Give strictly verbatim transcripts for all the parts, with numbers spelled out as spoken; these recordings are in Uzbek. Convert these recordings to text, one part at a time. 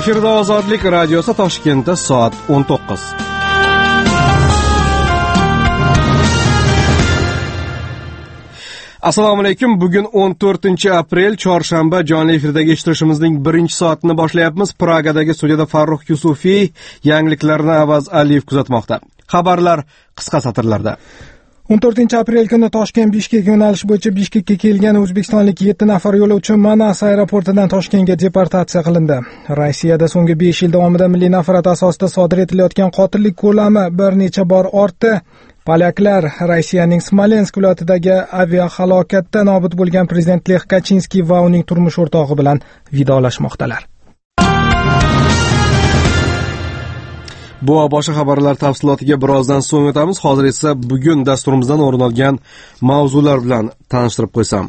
Efirda Ozodlik radiosi Toshkentda soat o'n to'qqiz. Assalomu alaykum. Bugun o'n to'rtinchi aprel, chorshanba. Jonli efirdagi eshitishimizning birinchi soatini boshlayapmiz. Pragadagi studiyada Farruh Yusufiy yangiliklarni Avaz Aliyev kuzatmoqda. Xabarlar qisqa satrlarda. o'n to'rtinchi aprel kuni Toshkent-Bishkek yo'nalishi bo'yicha Bishkekka kelgan o'zbekistonlik yetti nafar yo'lovchi Manas aeroportidan Toshkentga deportatsiya qilindi. Rossiyada so'nggi besh yil davomida milliy nafrat asosida sodir etilayotgan qotillik ko'lami bir necha bor ortdi. Polyaklar Rossiyaning Smolensk viloyatidagi aviahalokatda nobud bo'lgan prezident Lech Kaczynskiy va uning turmush o'rtog'i bilan vidolashmoqdalar. Bu va boshqa xabarlar tafsilotiga birozdan so'ng o'tamiz. Hozir esa bugun dasturimizdan o'rin olgan mavzular bilan tanishtirib qo'ysam.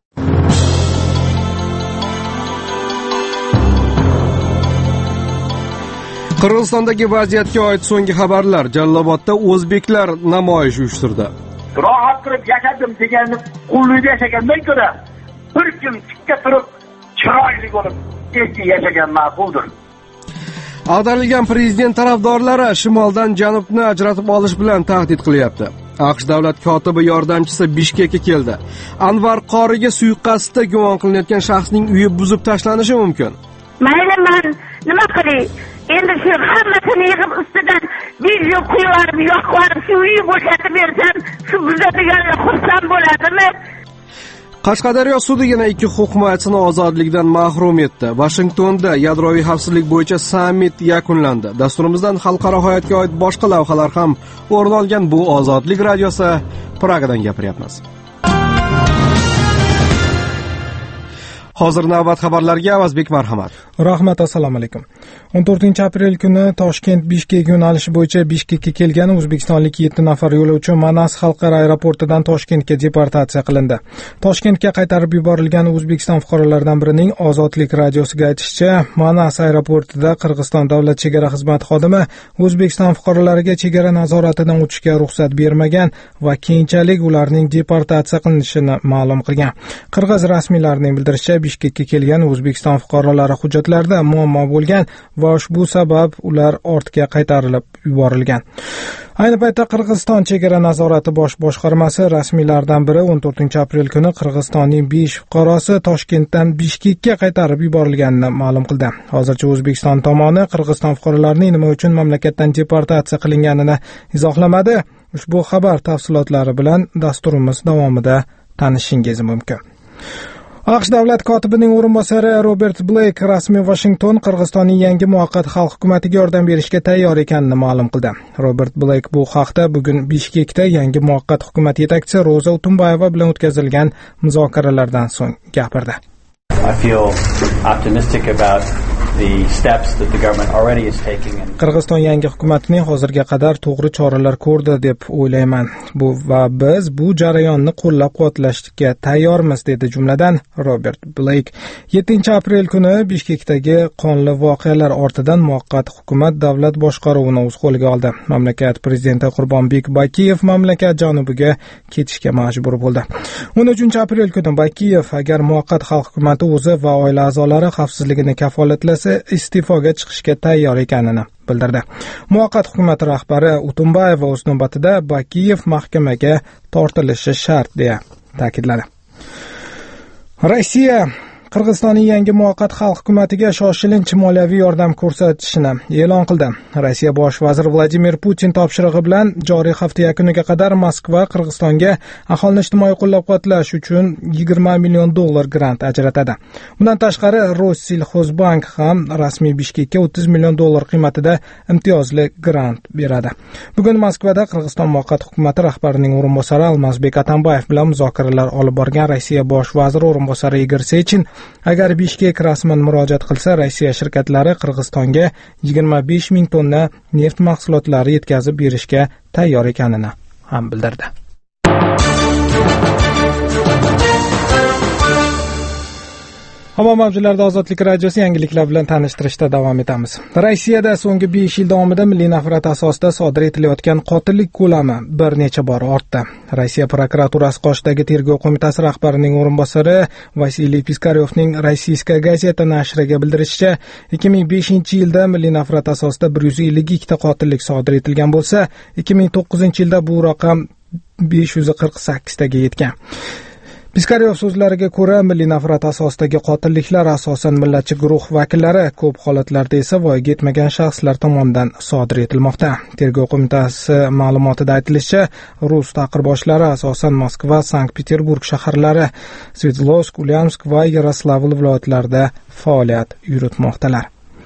Qirg'izistondagi vaziyatga oid so'nggi xabarlar. Jallobodda o'zbeklar namoyish uyushtirdi. Rohat qilib yashadim deganni qullikda yashagandan ko'ra bir kun tikka turib chiroyli bo'lib eski yashagan ma'quldir. Ag'darilgan prezident tarafdorlari shimoldan janubni ajratib olish bilan tahdid qilyapti. AQSh davlat kotibi yordamchisi Bishkekka keldi. Anvar qoriga suiqasdda gumon qilinayotgan shaxsning uyi buzib tashlanishi mumkin. Mayli, men nima qilay? Endi shu hammasini yig'ib ustidan video qo'yib, yoqib, shu uyni bo'shatib bersam, shu buzadiganlar xursand bo'ladimi? Qashqadaryo sudi yana ikki hukumatchini ozodlikdan mahrum etdi. Washingtonda yadroviy xavfsizlik bo'yicha sammit yakunlandi. Dasturimizdan xalqaro hayotga oid boshqa lavhalar ham o'rin olgan. Bu Ozodlik radiosi, Pragadan gapiryapmiz. Hozir navbat xabarlarga Avazbek marhamat. Rahmat, assalomu alaykum. o'n to'rtinchi aprel kuni Toshkent-Bishkek yo'nalishi bo'yicha Bishkekka kelgan o'zbekistonlik yetti nafar yo'lovchi Manas xalqaro aeroportidan Toshkentga deportatsiya qilindi. Toshkentga qaytarib yuborilgan O'zbekiston fuqarolaridan birining Ozodlik radiosiga aytishicha, Manas aeroportida Qirg'iziston davlat chegara xizmati xodimi O'zbekiston fuqarolariga chegara nazoratidan o'tishga ruxsat bermagan va keyinchalik ularning deportatsiya qilinishini ma'lum qilgan. Qirg'iz rasmiylarining bildirishicha, Bishkekka kelgan O'zbekiston fuqarolari hujjatlarida muammo bo'lgan va ushbu sabab ular ortga qaytarilib yuborilgan. Ayni paytda Qirg'iziston chegara nazorati bosh boshqarmasi rasmiylaridan biri o'n to'rtinchi aprel kuni Qirg'izistonning besh fuqarosi Toshkentdan Bishkekka qaytarib yuborilganini ma'lum qildi. Hozircha O'zbekiston tomoni Qirg'iziston fuqarolarining nima uchun mamlakatdan deportatsiya qilinganini izohlamadi. Ushbu xabar tafsilotlari bilan dasturimiz davomida tanishishingiz mumkin. AQSh davlat kotibining o'rinbosari Robert Blake rasmiy Washington Qirg'izistonning yangi muvaqqat xalq hukumatiga yordam berishga tayyor ekanini ma'lum qildi. Robert Blake bu haqda bugun Bishkekda yangi muvaqqat hukumat yetakchisi Roza Utumbayeva bilan o'tkazilgan muzokaralardan so'ng gapirdi. I feel optimistic about the steps that the government already is taking. Qirg'iziston yangi hukumatining hozirga qadar to'g'ri choralar ko'rdi deb o'ylayman. Bu va biz bu jarayonni qo'llab-quvvatlashga tayyormiz, dedi jumladan Robert Blake. yettinchi aprel kuni Bishkekdagi qonli voqealar ortidan muvaqqat hukumat davlat boshqaruvini o'z qo'liga oldi. Mamlakat prezidenti Qurbonbek Bakiyev mamlakat janubiga ketishga majbur bo'ldi. o'n uchinchi aprel kuni Bakiyev agar muvaqqat xalq hukumati o'zi va oila a'zolari xavfsizligini kafolatlasa iste'foga chiqishga tayyor ekanini bildirdi. Muvaqqat hukumat rahbari Utumbayeva o'z navbatida Bakiyev mahkamaga tortilishi shart deya ta'kidladi. Rossiya Qirg'izistonning yangi muvaqqat xalq hukumatiga shoshilinch moliyaviy yordam ko'rsatishini e'lon qildi. Rossiya bosh vaziri Vladimir Putin topshirig'i bilan joriy hafta yakuniga qadar Moskva Qirg'izistonga aholini ijtimoiy qo'llab-quvvatlash uchun yigirma million dollar grant ajratadi. Bundan tashqari Rossiyxozbank ham rasmiy Bishkekka o'ttiz million dollar qiymatida imtiyozli grant beradi. Bugun Moskvada Qirg'iziston muvaqqat hukumati rahbarining o'rinbosari Almazbek Atambayev bilan muzokaralar olib borgan Rossiya bosh vaziri o'rinbosari Igor Sechin agar Bishkek rasman murojaat qilsa, Rossiya shirkatlari Qirg'izistonga yigirma besh ming tonna neft mahsulotlari yetkazib berishga tayyor ekanini ham bildirdi. Havo mavjlarida Ozodlik radiosi yangiliklar bilan tanishtirishda davom etamiz. Rossiyada so'nggi besh yil davomida milliy nafrat asosida sodir etilayotgan qotillik ko'lami bir necha bor ortdi. Rossiya prokuraturasi qoshidagi tergov qo'mitasi rahbarining o'rinbosari Vasiliy Piskaryovning Rossiyska gazeta nashriga bildirishicha, ikki ming beshinchi yilda milliy nafrat asosida bir yuz ellik ikkita qotillik sodir etilgan bo'lsa, ikki ming to'qqizinchi yilda bu raqam besh yuz qirq sakkiztaga yetgan. Piskaryov so'zlariga ko'ra, milliy nafrat asosidagi qotilliklar asosan millatchi guruh vakillari, ko'p holatlarda esa voyaga yetmagan shaxslar tomonidan sodir etilmoqda. Tergov qo'mitasi ma'lumotida aytilishicha, rus taqirboshlari asosan Moskva, Sankt-Peterburg shaharlari, Sverdlovsk, Ulyansk va Yaroslavl viloyatlarida faoliyat yuritmoqdalar.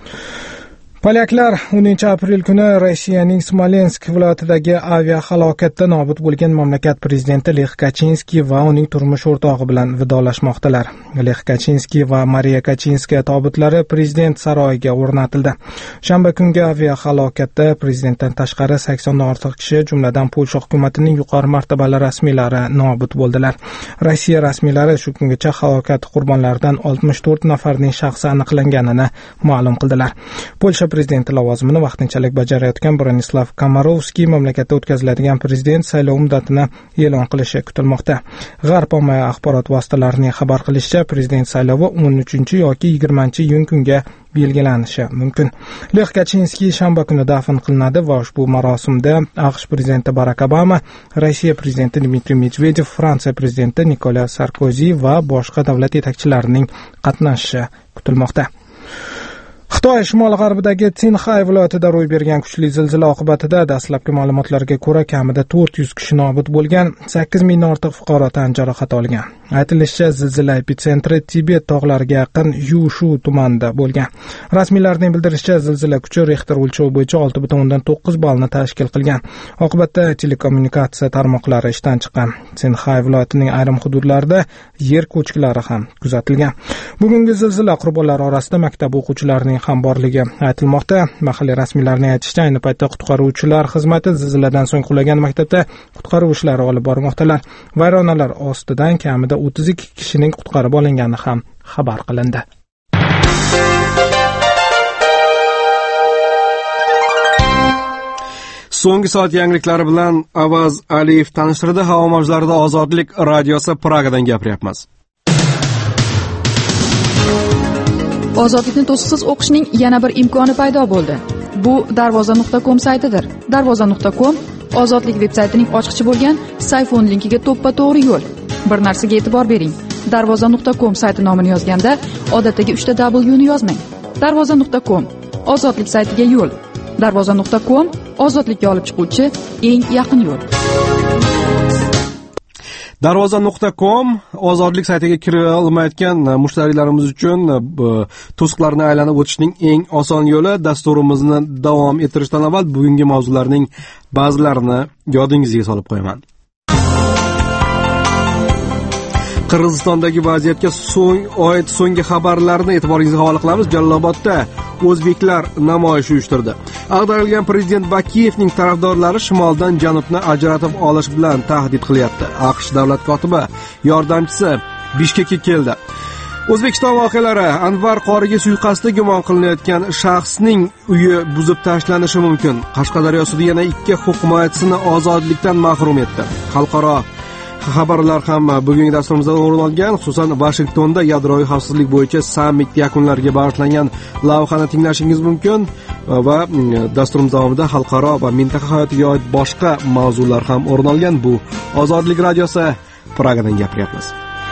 Polyaklar o'ninchi aprel kuni Rossiyaning Smolensk viloyatidagi aviahalokatda nobud bo'lgan mamlakat prezidenti Lech Kaczynskiy va uning turmush o'rtog'i bilan vidolashmoqdalar. Lech Kaczynskiy va Mariya Kaczynskaya tobutlari prezident saroyiga o'rnatildi. Shanba kungi aviahalokatda prezidentdan tashqari saksondan ortiq kishi, jumladan Polsha hukumatining yuqori martabali rasmiylari nobud bo'ldilar. Rossiya rasmiylari shu kungacha halokat qurbonlaridan oltmish to'rt nafarning shaxsi aniqlanganini ma'lum qildilar. Polsha prezidenti lavozimini vaqtinchalik bajarayotgan Bronislav Komarovskiy mamlakatda o'tkaziladigan prezident saylovi muddatini e'lon qilishi kutilmoqda. G'arb ommaviy axborot vositalarining xabar qilishicha, prezident saylovi o'n uchinchi yoki yigirmanchi iyun kunga belgilanishi mumkin. Lech Kaczynskiy shanba kuni dafn qilinadi va ushbu marosimda AQSh prezidenti Barak Obama, Rossiya prezidenti Dmitriy Medvedev, Fransiya prezidenti Nikola Sarkozy va boshqa davlat yetakchilarining qatnashishi kutilmoqda. Xitoy shimol-g'arbidagi Tsinxay viloyatida ro'y bergan kuchli zilzila oqibatida dastlabki ma'lumotlarga ko'ra kamida to'rt yuz kishi nobud bo'lgan, sakkiz mingdan ortiq fuqaro tan jarohati olgan. Aytilishicha, zilzila epitsentri Tibet tog'lariga yaqin Yushu tumanida bo'lgan. Rasmiylarning bildirishicha, zilzila kuchi Richter o'lchovi bo'yicha olti butun o'ndan to'qqiz ballni tashkil qilgan. Oqibatda telekommunikatsiya tarmoqlari ishdan chiqqan. Tsinxay viloyatining ayrim hududlarida yer ko'chkilari ham kuzatilgan. Bugungi zilzila qurbonlari orasida maktab o'quvchilarining ham borligi aytilmoqda. Mahalliy rasmiylarning aytishicha, ayni paytda qutqaruvchilar xizmati zilziladan so'ng qulagan maktabda qutqaruv ishlari olib bormoqdalar. Vayronalar ostidan kamida o'ttiz ikki kishining qutqarib olingani ham xabar qilindi. So'nggi soat yangiliklari bilan Avaz Aliyev tanishtirdi. Havo mavjlarida Ozodlik radiosi Pragadan gapiryapmiz. Ozodlikni to'siqsiz o'qishning yana bir imkoni paydo bo'ldi. Bu darvoza nuqta com saytidir. darvoza nuqta com Ozodlik veb-saytining ochqichi bo'lgan sayfon linkiga to'ppa-to'g'ri yo'l. Bir narsaga e'tibor bering. darvoza nuqta com sayti nomini yozganda odatdagi uchta W ni yozmang. darvoza nuqta com Ozodlik saytiga yo'l. darvoza nuqta com ozodlikka olib chiquvchi eng yaqin yo'l. darvoza nuqta com ozodlik saytiga kira olmayotgan mushtariylarimiz uchun to'siqlarni aylanib o'tishning eng oson yo'li. Dasturimizni davom ettirishdan avval bugungi mavzularning ba'zilarini yodingizga solib qo'yaman. Qirg'izistondagi vaziyatga so'ng oid so'nggi xabarlarni e'tiboringizga havola qilamiz. Jalolobodda o'zbeklar namoyish uyushtirdi. Ag'darilgan prezident Bakiyevning tarafdorlari shimoldan janubni ajratib olish bilan tahdid qilyapti. AQSh davlat kotibi yordamchisi Bishkekka keldi. O'zbekiston voqealari: Anvar qoriga suiqasdda gumon qilinayotgan shaxsning uyi buzib tashlanishi mumkin. Qashqadaryo sudi yana ikki huquq himoyachisini ozodlikdan mahrum etdi. Xalqaro xabarlar ham bugungi dasturimizda o'rin olgan, xususan Washingtonda yadroviy xavfsizlik bo'yicha sammit yakunlariga bag'ishlangan lavhani tinglashingiz mumkin va dasturimiz davomida xalqaro va mintaqa hayotiga oid boshqa mavzular ham o'rin olgan. Bu Ozodlik radiosi, Pragadan gapiryapmiz.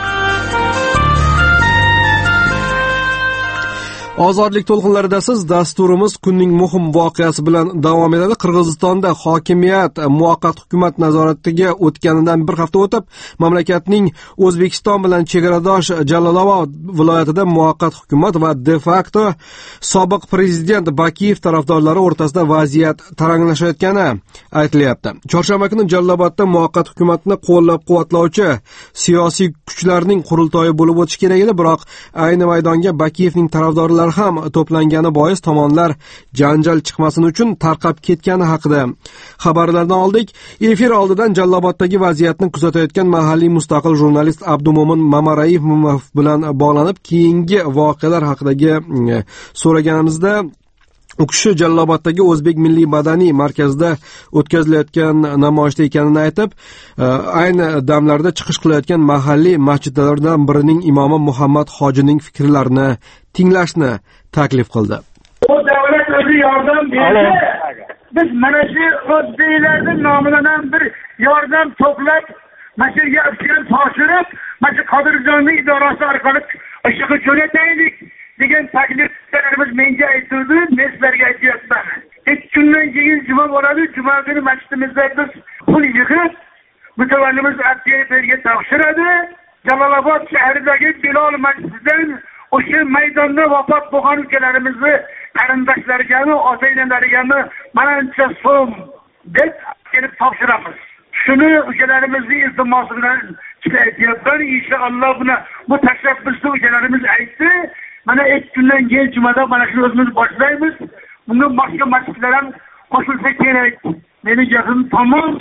Ozodlik to'lqinlarida siz dasturimiz kunning muhim voqeasi bilan davom etadi. Qirg'izistonda hokimiyat muvaqqat hukumat nazoratiga o'tganidan bir hafta o'tib, mamlakatning O'zbekiston bilan chegaradosh Jalolobod viloyatida muvaqqat hukumat va de facto sobiq prezident Bakiyev tarafdorlari o'rtasida vaziyat taranglashayotgani aytilyapti. Chorshanba kuni Jalolobodda muvaqqat hukumatni qo'llab-quvvatlovchi siyosiy kuchlarning qurultoyi bo'lib o'tishi kerak edi, biroq ayni maydonga Bakiyevning tarafdorlari manbalar ham to'plangani bois tomonlar janjal chiqmasin uchun tarqab ketgani haqida xabarlardan oldik. Efir oldidan Jalloboddagi vaziyatni kuzatayotgan mahalliy mustaqil jurnalist Abdumo'min Mamarayev bilan bog'lanib, keyingi voqealar haqidagi so'raganimizda u kishi Jalloboddagi O'zbek milliy madaniy markazida o'tkazilayotgan namoyishda ekanini aytib, ayni damlarda chiqish qilayotgan mahalliy masjidlardan birining imomi Muhammad hojining fikrlarini tinglashni taklif qildi. Bu davlat o'zi yordam berdi. Biz mana shu o'zbeklarning nomidan bir yordam to'plab, mana shu yerga topshirib, mana shu Qodirjonning idorasi orqali ishga jo'nataylik degan takliflarimiz menga aytildi, men sizlarga aytyapman. ikki kundan keyin juma bo'ladi, juma kuni masjidimizda biz pul yig'ib, mutavallimiz Abdiyevga topshiradi. Jalolobod shahridagi Bilol masjididan o'sha maydonda vafot bo'lgan ukalarimizni qarindoshlariga, ota-onalariga manancha so'm deb kelib topshiramiz. Shuni ukalarimizning iltimosi bilan aytyapman. Inshaalloh buni bu tashabbusni ukalarimiz aytdi. Mana ikki kundan keyin jumada mana shu o'zimiz boshlaymiz. Bunga boshqa masjidlar ham qo'shilsa kerak. Meni gapim tamom.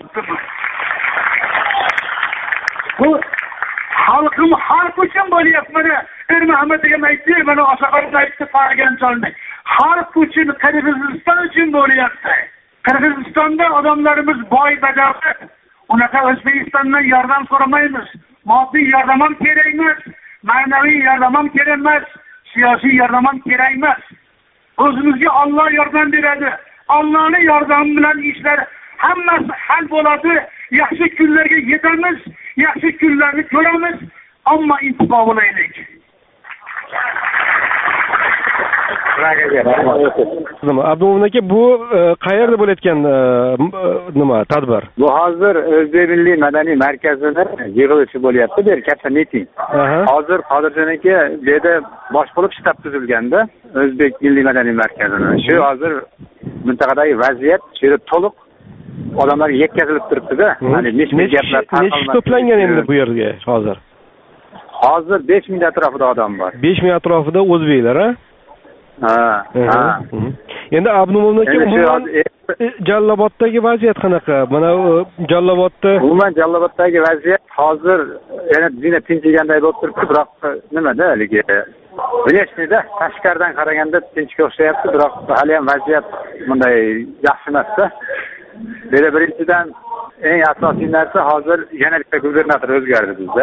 Bu xalqim xalq uchun bo'lyapti. Mana Ermuhammad degan aytdi, mana Osaqalda aytdi, qaragan solmay. Xalq uchun, Qirg'iziston uchun bo'lyapti. Qirg'izistonda odamlarimiz boy badavlat. Unaqa O'zbekistondan yordam so'ramaymiz. Moddiy yordam ham kerak emas, ma'naviy yordam ham kerak emas. Siyosiy yordam ham kerak emas. O'zimizga Alloh yordam beradi. Allohning yordami bilan ishlar hammasi hal bo'ladi. Yaxshi kunlarga yetamiz, yaxshi kunlarni ko'ramiz, ammo intiqom olaylik. Abdumo'min aka, bu qayerda bo'layotgan nima tadbir? Bu hozir O'zbek milliy madaniy markazida yig'ilishi bo'lyapti, bir katta miting. Hozir Qodirjon aka bu yerda bosh bo'lib shtab tuzilganda O'zbek milliy madaniy markazida. Shu hozir mintaqadagi vaziyat shu to'liq odamlarga yetkazilib turibdi-da. Ya'ni nechta gaplar tarqalmoqda. To'plangan endi bu yerga hozir. Hozir besh ming atrofida odam bor. besh ming atrofida o'zbeklar, ha? Ha, ha. Endi Abdumo'min aka, umuman Jalloboddagi vaziyat qanaqa? Mana Jallobodda umuman Jalloboddagi vaziyat hozir yana dina tinchiganday bo'lib turibdi, biroq nimada haligi Bileshnida tashqaridan qaraganda tinchga o'xshayapti, biroq hali ham vaziyat bunday yaxshi emas-da. Bera birinchidan eng asosiy narsa hozir yana bitta gubernator o'zgardi bizda.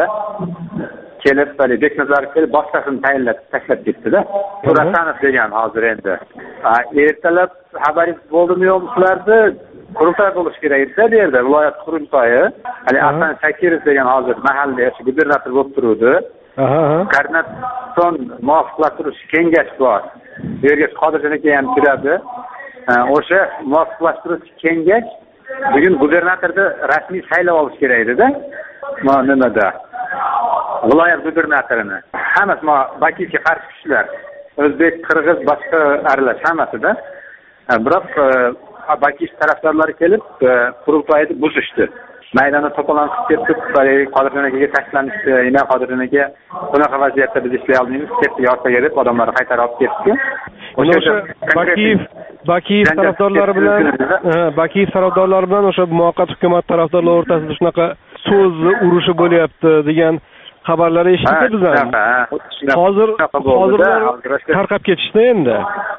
Kelib, bali Beknazarov kelib boshqasini tayinlab tashlab ketdi-da. Turasanov degan hozir endi. Ertalab xabaringiz bo'ldimi-yo'qmi sizlarda? Qurultoy bo'lish kerak edi bu yerda, viloyat qurultoyi. Hali Hasan Shakirov degan hozir mahalliy gubernator bo'lib turuvdi. Koordinatsion muvofiqlashtirish kengash bor. Bu yerga Qodirjon aka ham kiradi. O'sha muvofiqlashtirish kengash bugun gubernatorni rasmiy saylab olish kerak edi-da. Mana nimada? Viloyat gubernatorini. Hammasi ma Bakiyga qarshi kuchlar. O'zbek, Qirg'iz, boshqa aralash hammasida. Biroq Bakiy tarafdorlari kelib qurultoyni buzishdi. Maydonda to'polon qilib ketib, Qodirjon akaga tashlanishdi. Ina Qodirjon aka bunaqa vaziyatda biz ishlay olmaymiz, ketdi yoqqa deb odamlarni qaytarib olib ketdi. O'sha Bakiy Bakiy tarafdorlari bilan, Bakiy tarafdorlari bilan o'sha muvaqqat hukumat tarafdorlari o'rtasida shunaqa so'z urushi bo'lyapti degan xabarlar eshitdik biz ham. Hozir hozirlar tarqab ketishdi endi.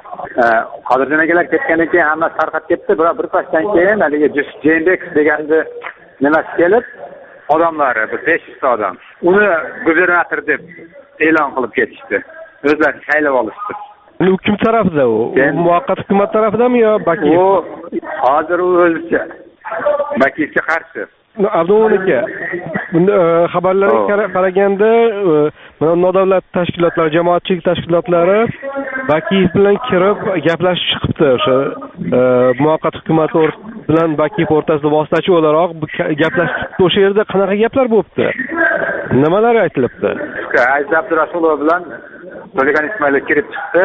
Qodirjon akalar ketgandan keyin hammasi tarqab ketdi, biroq bir pastdan keyin haligi Jendek deganni nimasi kelib, odamlari bir besh yuz ta odam uni gubernator deb e'lon qilib ketishdi. O'zlari saylab olishdi. U kim tarafida u? Muvaqqat hukumat tarafidami yo Bakiy? U hozir u o'zicha Bakiyga qarshi. Abdumo'min aka, bunda xabarlarga qaraganda mana nodavlat tashkilotlar, jamoatchilik tashkilotlari Bakiy bilan kirib gaplashib chiqibdi. O'sha muvaqqat hukumat bilan Bakiy o'rtasida vositachi o'laroq gaplashib, o'sha yerda qanaqa gaplar bo'libdi? Nimalar aytilibdi? Aziz Abdurasulov bilan To'lagan Ismoilov kirib chiqdi.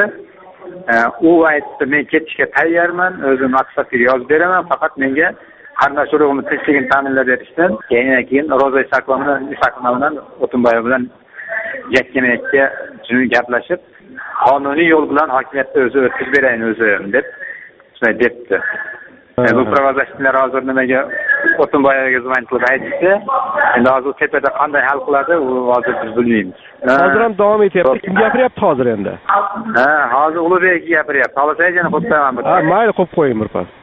U aytdi, men ketishga tayyorman, o'zim maqsadga yozib beraman, faqat menga qarindosh urug'imni tinchligini ta'minlab berishdan keyin keyin Roza Isakova bilan Isakova bilan O'tinboyev bilan yakkamakka shuni gaplashib qonuniy yo'l bilan hokimiyatni o'zi o'tkazib berayin o'zim deb shunday debdi. Bu pravozashchilar hozir nimaga O'tinboyevaga zimon qilib aytdi. Endi hozir tepada qanday hal qiladi, u hozir biz bilmaymiz. Hozir ham davom etyapti. Kim gapiryapti hozir endi? Ha, hozir Ulug'bek gapiryapti. Xohlasangiz yana qo'yib Ha, mayli, qo'yib qo'ying bir pas.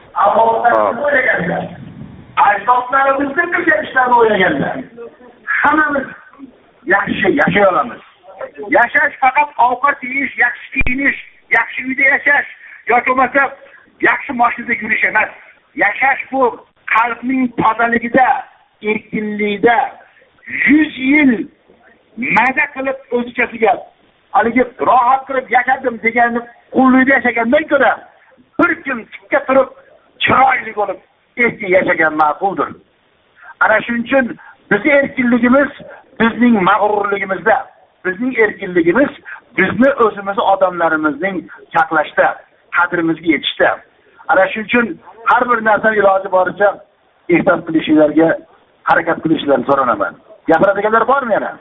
Ajdodlarimizni qilgan ishlarni o'ylaganda hammamiz yaxshi yashay olamiz. Yashash faqat ovqat yeyish, yaxshi kiyinish, yaxshi uyda yashash yoki bo'lmasa yaxshi mashinada yurish emas. Yashash bu qalbning tozaligida, erkinlikda yuz yil maza qilib o'zichasiga haligi rohat qilib yashadim deganni qullikda yashagandan ko'ra bir kun tikka turib chiroyli bo'lib erkin yashagan ma'quldir. Ana shuning uchun bizning erkinligimiz bizning mag'rurligimizda, bizning erkinligimiz bizni o'zimizni odamlarimizning saqlashda, qadrimizga yetishda. Ana shuning uchun har bir narsani iloji boricha ehtiyot qilishinglarga harakat qilishlarini so'ranaman. Gapiradiganlar bormi yana?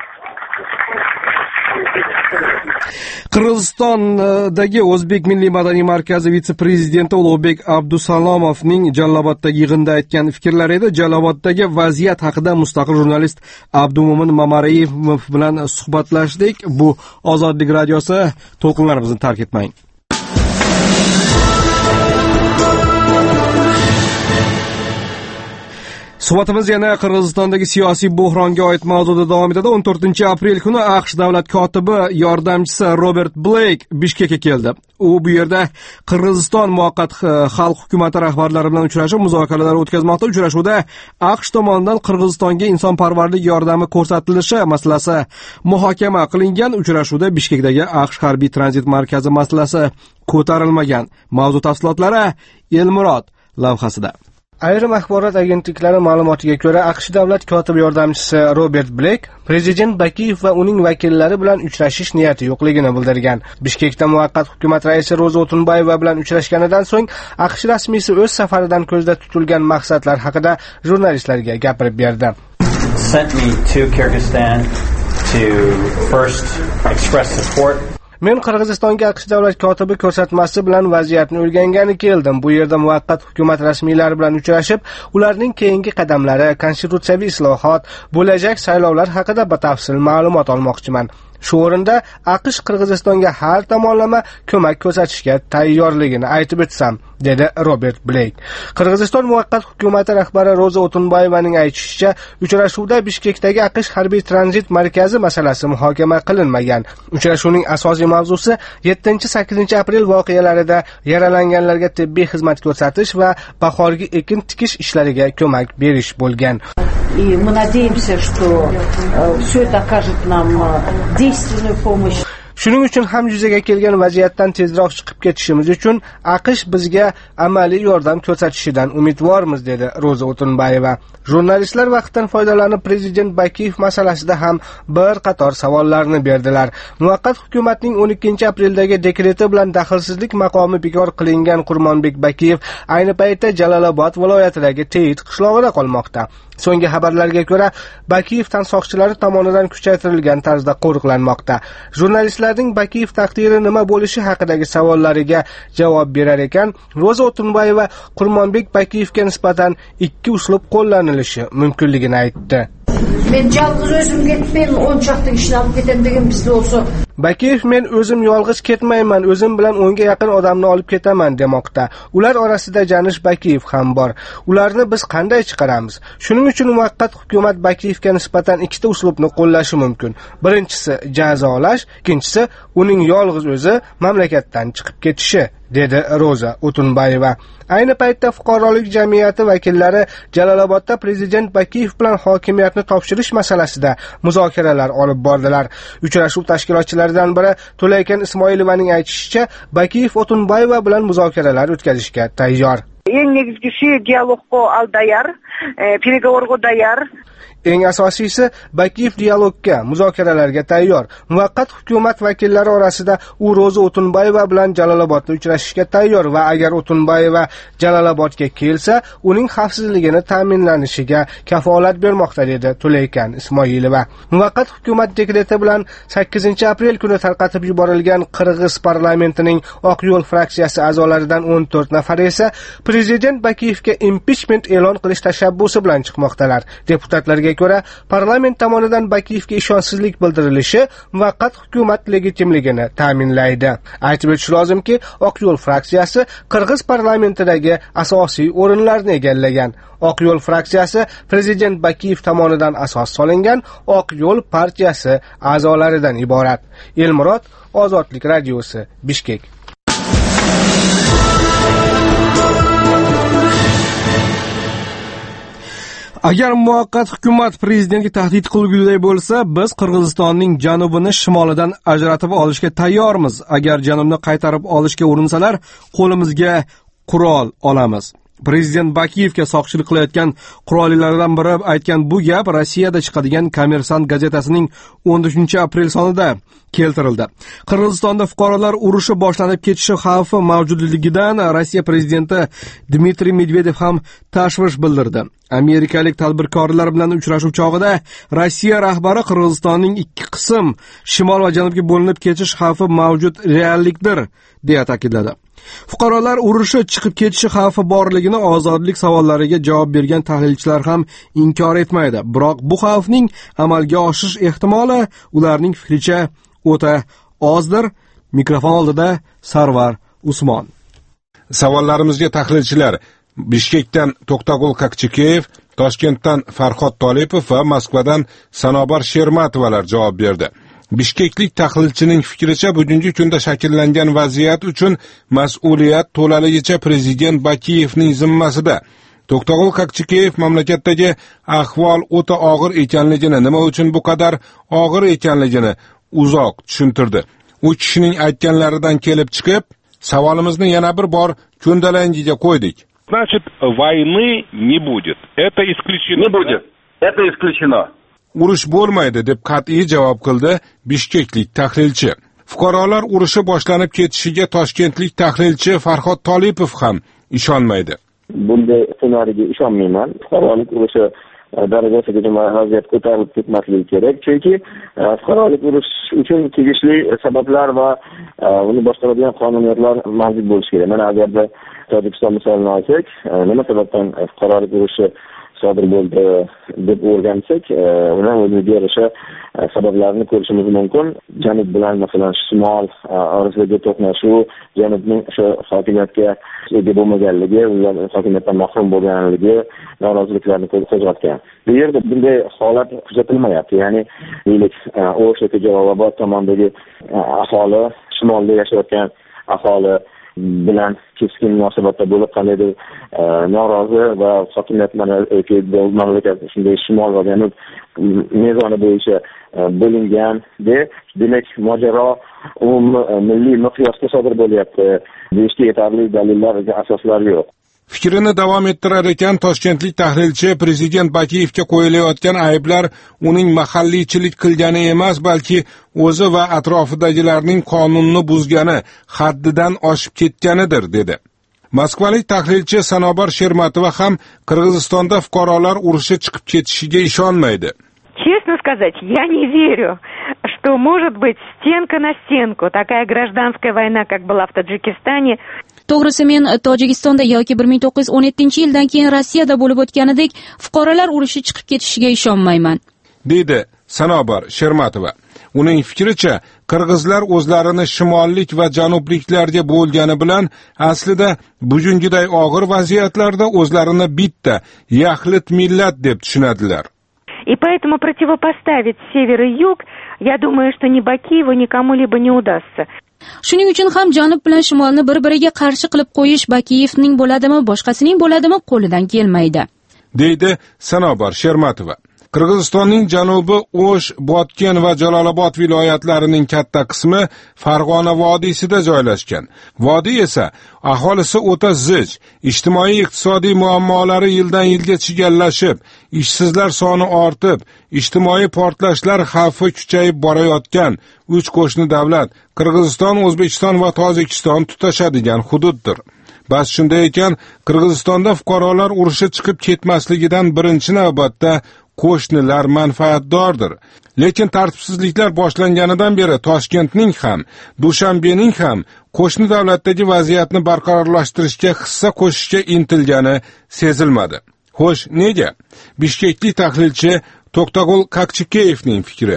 Qirg'izistondagi O'zbek Milliy madaniy markazi vitse-prezidenti Ulug'bek Abdusalomovning Jalloboddagi yig'inda aytgan fikrlari edi. Jalloboddagi vaziyat haqida mustaqil jurnalist Abdumo'min Mamarayev bilan suhbatlashdik. Bu Ozodlik radiosi, to'lqinlarimizni tark etmang. Suhbatimiz yana Qirg'izistondagi siyosiy buhronga oid mavzuda davom etadi. o'n to'rtinchi aprel kuni AQSh davlat kotibi yordamchisi Robert Blake Bishkekka keldi. U bu yerda Qirg'iziston muvaqqat xalq hukumati rahbarlari bilan uchrashib, muzokaralar o'tkazmoqda. Uchrashuvda AQSh tomonidan Qirg'izistonga insonparvarlik yordami ko'rsatilishi masalasi muhokama qilingan. Uchrashuvda Bishkekdagi AQSh harbiy tranzit markazi masalasi ko'tarilmagan. Mavzu tafsilotlari Elmurod lavhasida. Ayrim axborot agentliklari ma'lumotiga ko'ra, AQSh davlat kotibi yordamchisi Robert Blake prezident Bakiyev va uning vakillari bilan uchrashish niyati yo'qligini bildirgan. Bishkekda muvaqqat hukumat raisi Ro'za O'tunboyeva bilan uchrashganidan so'ng AQSh rasmiysi o'z safaridan ko'zda tutilgan maqsadlar haqida jurnalistlarga gapirib berdi. Sent me to Kyrgyzstan to first express support. Men Qirg'izistonga AQSh davlat kotibi ko'rsatmasi bilan vaziyatni o'rgangani keldim. Bu yerda muvaqqat hukumat rasmiylari bilan uchrashib, ularning keyingi qadamlari, konstitutsiyaviy islohot, bo'lajak saylovlar haqida batafsil ma'lumot olmoqchiman. Shu o'rinda AQSh Qirg'izistonga har tomonlama ko'mak ko'rsatishga tayyorligini aytib o'tsam, dedi Robert Blake. Qirg'iziston muvaqqat hukumati rahbari Ro'za O'tunboyevaning aytishicha, uchrashuvda Bishkekdagi AQSh harbiy tranzit markazi masalasi muhokama qilinmagan. Uchrashuvning asosiy mavzusi yettinchi sakkizinchi aprel voqealarida yaralanganlarga tibbiy xizmat ko'rsatish va bahorgi ekin tikish ishlariga ko'mak berish bo'lgan. И мы надеемся, что все это окажет нам действенную помощь. Shuning uchun ham yuzaga kelgan vaziyatdan tezroq chiqib ketishimiz uchun AQSh bizga amaliy yordam ko'rsatishidan umidvormiz, dedi Ro'za O'tunboyeva. Jurnalistlar vaqtdan foydalanib prezident Bakiyev masalasida ham bir qator savollarni berdilar. Muvaqqat hukumatning o'n ikkinchi apreldagi dekreti bilan daxlsizlik maqomi bekor qilingan Qurmonbek Bakiyev ayni paytda Jalolobod viloyatidagi Teyit qishlog'ida qolmoqda. So'nggi xabarlarga ko'ra, Bakiyev tansoqchilari tomonidan kuchaytirilgan tarzda qo'riqlanmoqda. Jurnalistlarning Bakiyev taqdiri nima bo'lishi haqidagi savollariga javob berar ekan, Ro'za O'tunboyeva Qurmonbek Bakiyevga nisbatan ikki uslub qo'llanilishi mumkinligini aytdi. Men yolg'iz o'zim ketmayman, o'n chaqti ishni olib ketaman degan bizda bo'lsa. Bakiyev men o'zim yolg'iz ketmayman, o'zim bilan o'nga yaqin odamni olib ketaman demoqda. Ular orasida Janish Bakiyev ham bor. Ularni biz qanday chiqaramiz? Shuning uchun muvaqqat hukumat Bakiyevga nisbatan ikkita uslubni qo'llashi mumkin. Birinchisi jazolash, ikkinchisi uning yolg'iz o'zi mamlakatdan chiqib ketishi, dedi Ro'za O'tunboyeva. Ayni paytda fuqarolik jamiyati vakillari Jalolobodda prezident Bakiyev bilan hokimiyatni topshirish masalasida muzokaralar olib bordilar. Uchrashuv tashkilotchilaridan biri To'laykan Ismoilovaning aytishicha, Bakiyev O'tunboyeva bilan muzokaralar o'tkazishga tayyor. Eng negizgisi dialogga al tayyor, переговорga tayyor. Eng asosiysi, Bakiyev dialogga, muzokaralarga tayyor. Muvaqqat hukumat vakillari orasida u Ro'za O'tunbayeva bilan Jalolobodda uchrashishga tayyor va agar O'tunbayeva Jalolobodga kelsa, uning xavfsizligini ta'minlanishiga kafolat bermoqda dedi Tulekan Ismoilova. Muvaqqat hukumat dekreti bilan sakkizinchi aprel kuni tarqatib yuborilgan Qirg'iz parlamentining Oq yo'l fraksiyasi a'zolaridan o'n to'rt nafar esa prezident Bakiyevga impichment e'lon qilish tashabbusi bilan chiqmoqdalar. Deputatlarga ko'ra, parlament tomonidan Bakiyevga ishonchsizlik bildirilishi muvaqqat hukumat legitimligini ta'minlaydi. Aytib o'tish lozimki, Oq yo'l fraksiyasi Qirg'iz parlamentidagi asosiy o'rinlarni egallagan. Oq yo'l fraksiyasi prezident Bakiyev tomonidan asos solingan Oq yo'l partiyasi a'zolaridan iborat. Elmurod, Ozodlik radiosi, Bishkek. Agar muvaqqat hukumat prezidentga tahdid qilguday bo'lsa, biz Qirg'izistonning janubini shimolidan ajratib olishga tayyormiz. Agar janubni qaytarib olishga urinsalar, qo'limizga qurol olamiz. Prezident Bakiyevga soqchilik qilayotgan qurollilardan biri aytgan bu gap Rossiyada chiqadigan Kommersant gazetasining o'n uchinchi aprel sonida keltirildi. Qirg'izistonda fuqarolar urushi boshlanib ketishi xavfi mavjudligidan Rossiya prezidenti Dmitriy Medvedev ham tashvish bildirdi. Amerikalik tadbirkorlar bilan uchrashuv chog'ida Rossiya rahbari Qirg'izistonning ikki qism, shimol va janubga bo'linib ketish xavfi mavjud reallikdir, deya ta'kidladi. Fuqarolar urushi chiqib ketishi xavfi borligini ozodlik savollariga javob bergan tahlilchilar ham inkor etmaydi. Biroq bu xavfning amalga oshish ehtimoli ularning fikricha o'ta ozdir. Mikrofon oldida Sarvar Usmon. Savollarimizga tahlilchilar Bishkekdan To'xtagul Kakchikeyev, Toshkentdan Farhod Tolipov va Moskvadan Sanobar Shermatovalar javob berdi. Bishkeklik tahlilchining fikricha bugungi kunda shakllangan vaziyat uchun mas'uliyat to'laligicha prezident Bakiyevning zimmasida. To'xtagul Kakchikeyev mamlakatdagi ahvol o'ta og'ir ekanligini, nima uchun bu qadar og'ir ekanligini uzoq tushuntirdi. U kishining aytganlaridan kelib chiqib, savolimizni yana bir bor ko'ndalangiga qo'ydik. Значит, войны не будет. Это исключено. Не будет. Это исключено. Urush bo'lmaydi deb qat'iy javob qildi bishkeklik tahlilchi. Fuqarolar urushi boshlanib ketishiga toshkentlik tahlilchi Farhod Tolipov ham ishonmaydi. Bunday ssenariyga ishonmayman. Fuqarolik urushi darajasiga vaziyat ko'tarilib ketmasligi kerak. Chunki fuqarolik urush uchun tegishli sabablar va uni boshqaradigan qonuniyatlar mavjud bo'lishi kerak. Mana agarda Tojikiston misolini olsak, nima sababdan fuqarolik urushi sodir bo'ldi deb o'rgansak, uni o'ziga yarasha sabablarini ko'rishimiz mumkin. Janub bilan masalan shimol orasidagi to'qnashuv, janubning o'sha hokimiyatga ega bo'lmaganligi, ular hokimiyatdan mahrum bo'lganligi noroziliklarni qo'zg'atgan. Bu yerda bunday holat kuzatilmayapti. Ya'ni deylik, O'sh yoki Jalolobod tomondagi aholi, shimolda yashayotgan aholi bilan keskin munosabatda bo'lib qandaydir norozi va hokimiyat mamlakat shunday shimol va janub mezoni bo'yicha bo'lingan deb, demak mojaro umumiy milliy miqyosda sodir bo'lyapti deyishga yetarli dalillarga asoslar yo'q. Fikrini davom ettirar ekan toshkentlik tahlilchi, prezident Bakiyevga qo'yilayotgan ayblar uning mahalliychilik qilgani emas, balki o'zi va atrofidagilarning qonunni buzgani, haddidan oshib ketganidir, dedi. Moskvalik tahlilchi Sanobar Shermatova ham Qirg'izistonda fuqarolar urushi chiqib ketishiga ishonmaydi. Честно сказать, я не верю, что может быть стенка на стенку, такая гражданская война, как была в Таджикистане. To'g'risi, men Tojikistonda yoki bir ming to'qqiz yuz o'n yettinchi yildan keyin Rossiyada bo'lib o'tganidek fuqarolar urushi chiqib ketishiga ishonmayman, dedi Sanobar Shermatova. Uning fikricha, qirg'izlar o'zlarini shimollik va janubliklarga bo'lgani bilan aslida bugungiday og'ir vaziyatlarda o'zlarini bitta yaxlit millat deb tushunadilar. И поэтому противопоставить север и юг, я думаю, что ни Бакиеву, ни кому-либо не удастся. Shuning uchun ham janub bilan shimolni bir-biriga qarshi qilib qo'yish Bakiyevning bo'ladimi, boshqasining bo'ladimi qo'lidan kelmaydi, deydi Sanobar Shermatova. Qirg'izistonning janubi O'sh, Botken va Jalolobod viloyatlarining katta qismi Farg'ona vodiysida joylashgan. Vodiy esa aholisi o'ta zich, ijtimoiy-iqtisodiy muammolari yildan yilga chigallashib, ishsizlar soni ortib, ijtimoiy portlashlar xavfi kuchayib borayotgan uch qo'shni davlat Qirg'iziston, O'zbekiston va Tojikiston tutashadigan hududdir. Bas shunday ekan, Qirg'izistonda fuqarolar urushi chiqib ketmasligidan birinchi navbatda qo'shnilar manfaatdordir. Lekin tartibsizliklar boshlanganidan beri Toshkentning ham, Dushanbening ham qo'shni davlatdagi vaziyatni barqarorlashtirishga hissa qo'shishga intilgani sezilmadi. Xo'sh, nega? Bishkeklik tahlilchi To'xtagul Kakchikeyevning fikri.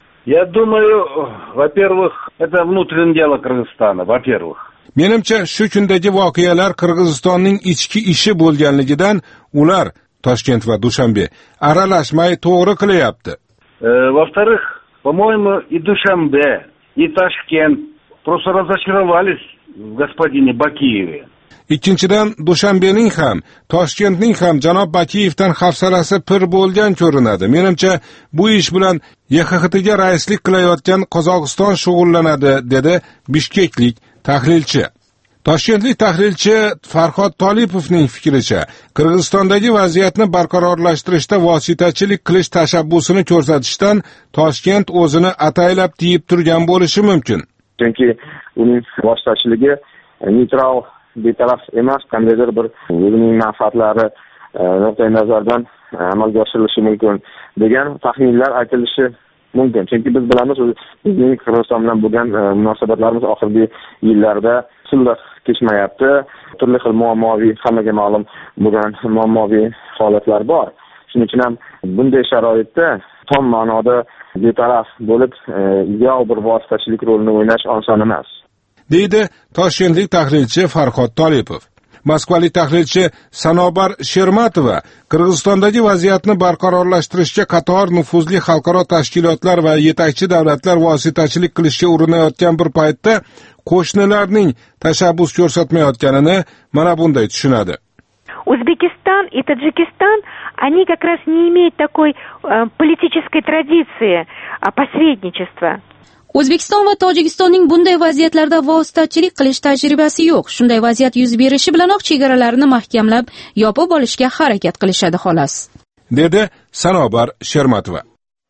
Я думаю, во-первых, это внутреннее дело Кыргызстана, во-первых. Menimcha, shu kundagi voqealar Qirg'izistonning ichki ishi bo'lganligidan ular Toshkent va Dushanbe aralashmay to'g'ri qilyapti. Во-вторых, по-моему, и Душанбе, и Ташкент просто разочаровались в господине Бакиеве. Ikkinchidan, Dushanbening ham, Toshkentning ham janob Bakiyevdan hafsalasi pir bo'lgan ko'rinadi. Menimcha, bu ish bilan Y X X Tga raislik qilayotgan Qozog'iston shug'ullanadi, dedi bishkeklik tahlilchi. Toshkentlik tahlilchi Farhod Tolipovning fikricha, Qirg'izistondagi vaziyatni barqarorlashtirishda vositachilik qilish tashabbusini ko'rsatishdan Toshkent o'zini ataylab tiyib turgan bo'lishi mumkin. Chunki uning vositachiligi neytral, betaraf emas, qandaydir bir o'zining manfaatlari nuqtai nazardan amalga oshirilishi mumkin degan taxminlar aytilishi mumkin. Chunki biz bilamiz, bizning Qirg'iziston bilan bo'lgan munosabatlarimiz oxirgi yillarda silliq kechmayapti. Turli xil muammoviy, hammaga ma'lum bo'lgan muammoviy holatlar bor. Shuning uchun ham bunday sharoitda tom ma'noda betaraf bo'lib, ideal bir vositachilik rolini o'ynash oson emas, deydi Toshkentlik tahlilchi Farhod Tolipov. Moskvalik tahlilchi Sanobar Shermatova Qirg'izistondagi vaziyatni barqarorlashtirishga qator nufuzli xalqaro tashkilotlar va yetakchi davlatlar vositachilik qilishga urinayotgan bir paytda qo'shnilarning tashabbus ko'rsatmayotganini mana bunday tushunadi. Узбекистан и Таджикистан, они как раз не имеют такой э, политической традиции э, посредничества. O'zbekiston va Tojikistonning bunday vaziyatlarda vositachilik qilish tajribasi yo'q. Shunday vaziyat yuz berishi bilanoq chegaralarini mahkamlab yopib olishga harakat qilishadi xolos, dedi Sanobar Shermatova.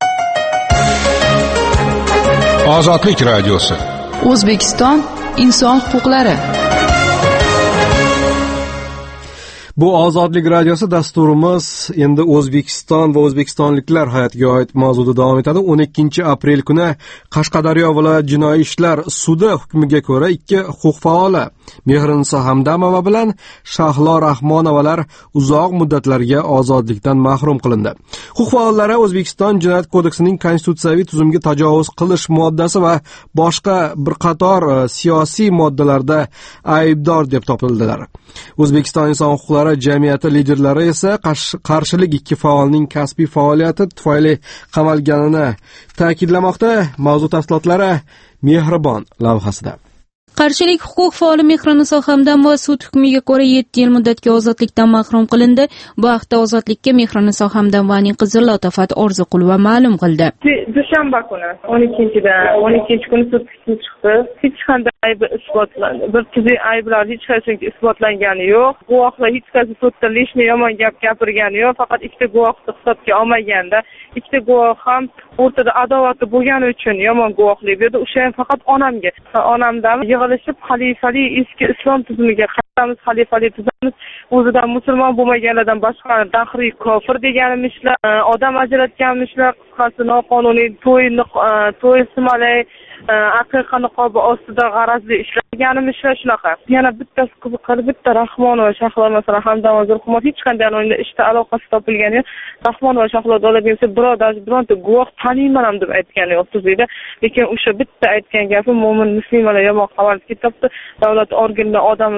Ozodlik radiosi. O'zbekiston inson huquqlari. Bu Ozodlik radiosi dasturimiz endi O'zbekiston va o'zbekistonliklar hayotiga oid mavzuda davom etadi. o'n ikkinchi aprel kuni Qashqadaryo viloyat jinoiy ishlar sudi hukmiga ko'ra ikki huquq faoli Mehriniso Hamdamova bilan Shahlo Rahmonovalar uzoq muddatlarga ozodlikdan mahrum qilindi. Huquq faollari O'zbekiston Jinoyat kodeksining konstitutsiyaviy tuzumga tajovuz qilish moddasi va boshqa bir qator siyosiy moddalarda aybdor deb topildilar. O'zbekiston inson huquqlari jamiyati liderlari esa qarshilik ikki faolning kasbiy faoliyati tufayli qamalganini ta'kidlamoqda. Mavzu tafsilotlari Mehribon lavhasida. Qarshilik huquq faoli Mehriniso Hamdamova sud hukmiga ko'ra yetti yil muddatga ozodlikdan mahrum qilindi. Bu haqda ozodlikka Mehriniso Hamdamovaning qizi Lotafat Orziqulova ma'lum qildi. Dushanba kuni o'n ikkinchida o'n ikkinchi kuni sud hukmi chiqdi. Hech qanday ayb isbotlandi. Bir tibbiy ayblar hech qanday isbotlangani yo'q. Guvohlar hech qaysi sudda lishni yomon gap gapirgani yo'q. Faqat ikkita guvohni hisobga olmaganda, ikkita guvoh ham o'rtada adovat bo'lgani uchun yomon guvohlik berdi. O'sha ham faqat onamga. Onamdan yig'ilishib xalifali eski islom tuzumiga qaytamiz, xalifali tuzamiz. O'zidan musulmon bo'lmaganlardan boshqa dahriy kofir deganimizlar, odam ajratganmishlar, qisqasi noqonuniy to'y to'y simalay aqiqa niqobi ostida g'arazli ishlaganimizlar shunaqa. Yana bittasi qiziqarli, bitta Rahmonova Shahlo masalan Hamdamova Zulhumor hech qanday o'yinda ishda aloqasi topilgani yo'q. Rahmonova Shahlo dolabimsa birodar bironta guvoh taniyman ham deb aytgani yo'q tuzida. Lekin o'sha bitta aytgan gapi mo'min muslimalar yomon xabar ketibdi. Davlat organlari odamlari yaxshi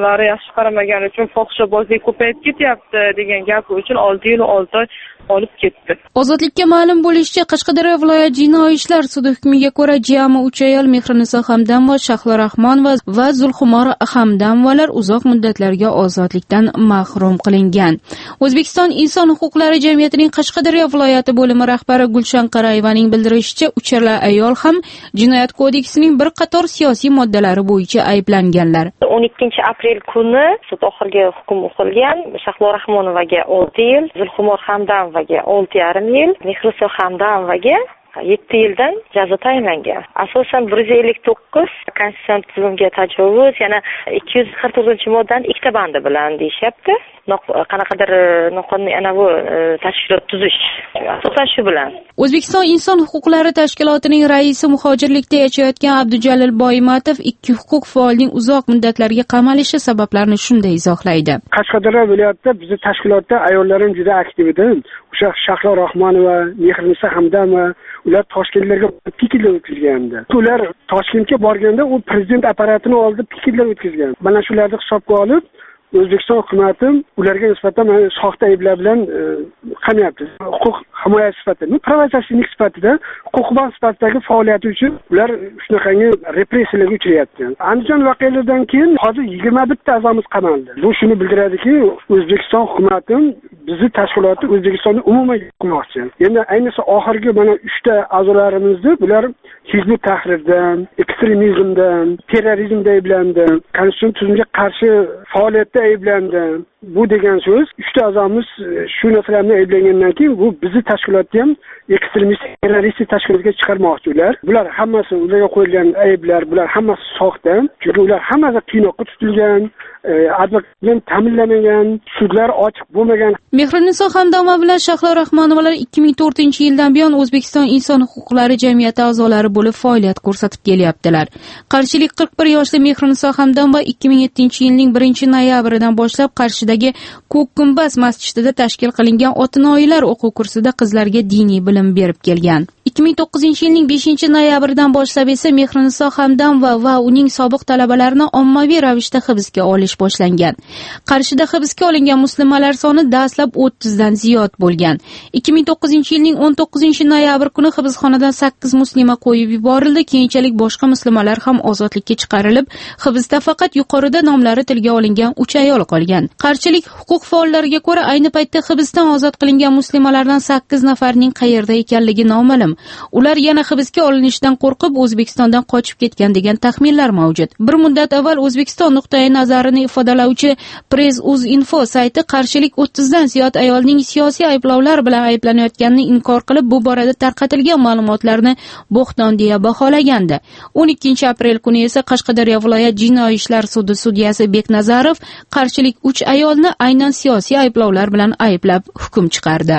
qaramagani uchun fohishabozlik ko'payib ketyapti degan gapi uchun olti yil olti oy olib ketdi. Ozodlikka ma'lum bo'lishicha, Qashqadaryo viloyat jinoiy ishlar sudi hukmiga ko'ra jami uch ayol Mehriniso Hamdamova, Shahlo Rahmonova va Zulxumor Hamdamovalar uzoq muddatlarga ozodlikdan mahrum qilingan. O'zbekiston inson huquqlari jamiyatining Qashqadaryo viloyati bo'limi rahbari Gulshan Qarayevaning bildirishicha, uchala ayol ham Jinoyat kodeksining bir qator siyosiy moddalari bo'yicha ayblanganlar. o'n ikkinchi aprel kuni sud oxirgi hukm o'qilgan. Shahlo Rahmonovaga olti yil, Zulxumor Hamdamovaga olti yarim yil, Mehriniso Hamdamovaga yetti yildan jazo tayinlangan. Asosan bir yuz ellik to'qqiz konstitutsion tuzumga tajovuz, yana ikki yuz qirq to'rtinchi moddaning ikkita bandi bilan deyishyapti. Qanaqadir noqonuniy anavi tashkilot tuzish. Asosan shu bilan. O'zbekiston inson huquqlari tashkilotining raisi muhojirlikda yashayotgan Abdujalil Boymatov ikki huquq faolining uzoq muddatlarga qamalishi sabablarini shunday izohlaydi. Qashqadaryo viloyatida bizning tashkilotda ayollarimiz juda aktiv edi. O'sha Shahlo Rahmonova, Mehriniso Hamdamova ular Toshkentlarga piketlar o'tkazgandi. Ular Toshkentga borganda u prezident apparatini oldida piketlar o'tkazgan. Mana shularni hisobga olib O'zbekiston hukumati ularga nisbatan soxta ayblar bilan qamayapti. Huquq himoya sifatida, provokatsiyaning sifatida, huquqbon sifatidagi faoliyati uchun ular shunaqangi repressiyalarga uchrayapti. Andijon voqealaridan keyin hozir yigirma bitta a'zomiz qamaldi. Bu shuni bildiradiki, O'zbekiston hukumati bizni tashkilotni O'zbekistonni umuman yo'qotmoqchi. Endi ayniqsa oxirgi mana uchta a'zolarimizni bular hizb tahrirdan, ekstremizmdan, terrorizmda ayblandi, konstitutsiyon tuzumga qarshi faoliyatda ayblandi. Bu degan so'z, uchta a'zomiz shu narsalarni ayblangandan keyin bu bizni tashkilotni ham ekstremist, terroristik tashkilotga chiqarmoqchi ular. Bular hammasi ularga qo'yilgan ayblar, bular hammasi soxta. Chunki ular hammasi qiynoqqa tutilgan, advokatlar ta'minlanmagan, sudlar ochiq bo'lmagan. Mehriniso Hamdamova bilan Shahlo Rahmonovalar ikki ming to'rtinchi yildan buyon O'zbekiston inson huquqlari jamiyati a'zolari bo'lib faoliyat ko'rsatib kelyaptilar. Qarshilik qirq bir yoshli Mehriniso Hamdamova ikki ming yettinchi yilning birinchi noyabridan boshlab Qarshidagi Ko'k Gumbaz masjidida tashkil qilingan Otinoyilar o'quv kursida qizlarga diniy bilim berib kelgan. ikki ming to'qqizinchi yilning beshinchi noyabridan boshlab esa Mehriniso Hamdamova va uning sobiq talabalarini ommaviy ravishda hibsga olish boshlangan. Qarshida hibsga olingan muslimalar soni dastlab o'ttiz dan ziyod bo'lgan. ikki ming to'qqizinchi yilning o'n to'qqizinchi noyabr kuni hibsxonadan sakkiz muslima qo'yib yuborildi. Keyinchalik boshqa muslimalar ham ozodlikka chiqarilib, hibsda faqat yuqorida nomlari tilga olingan uch ayol qolgan. Qarshilik huquq faollariga ko'ra, ayni paytda hibsdan ozod qilingan muslimalardan sakkiz nafarining qayerda ekanligi noma'lum. Ular yana hibsga olinishidan qo'rqib O'zbekistondan qochib ketgan degan taxminlar mavjud. Bir muddat avval O'zbekiston nuqtai nazarini ifodalovchi Press.uz.info sayti qarshilik o'ttiz dan ziyod ayolning siyosiy ayblovlar bilan ayblanayotganini inkor qilib, bu borada tarqatilgan ma'lumotlarni bo'xton deya baholagandi. o'n ikkinchi aprel kuni esa Qashqadaryo viloyat jinoiy ishlar sudi sudyasi Beknazarov qarshilik uch ayolni aynan siyosiy ayblovlar bilan ayblab hukm chiqardi.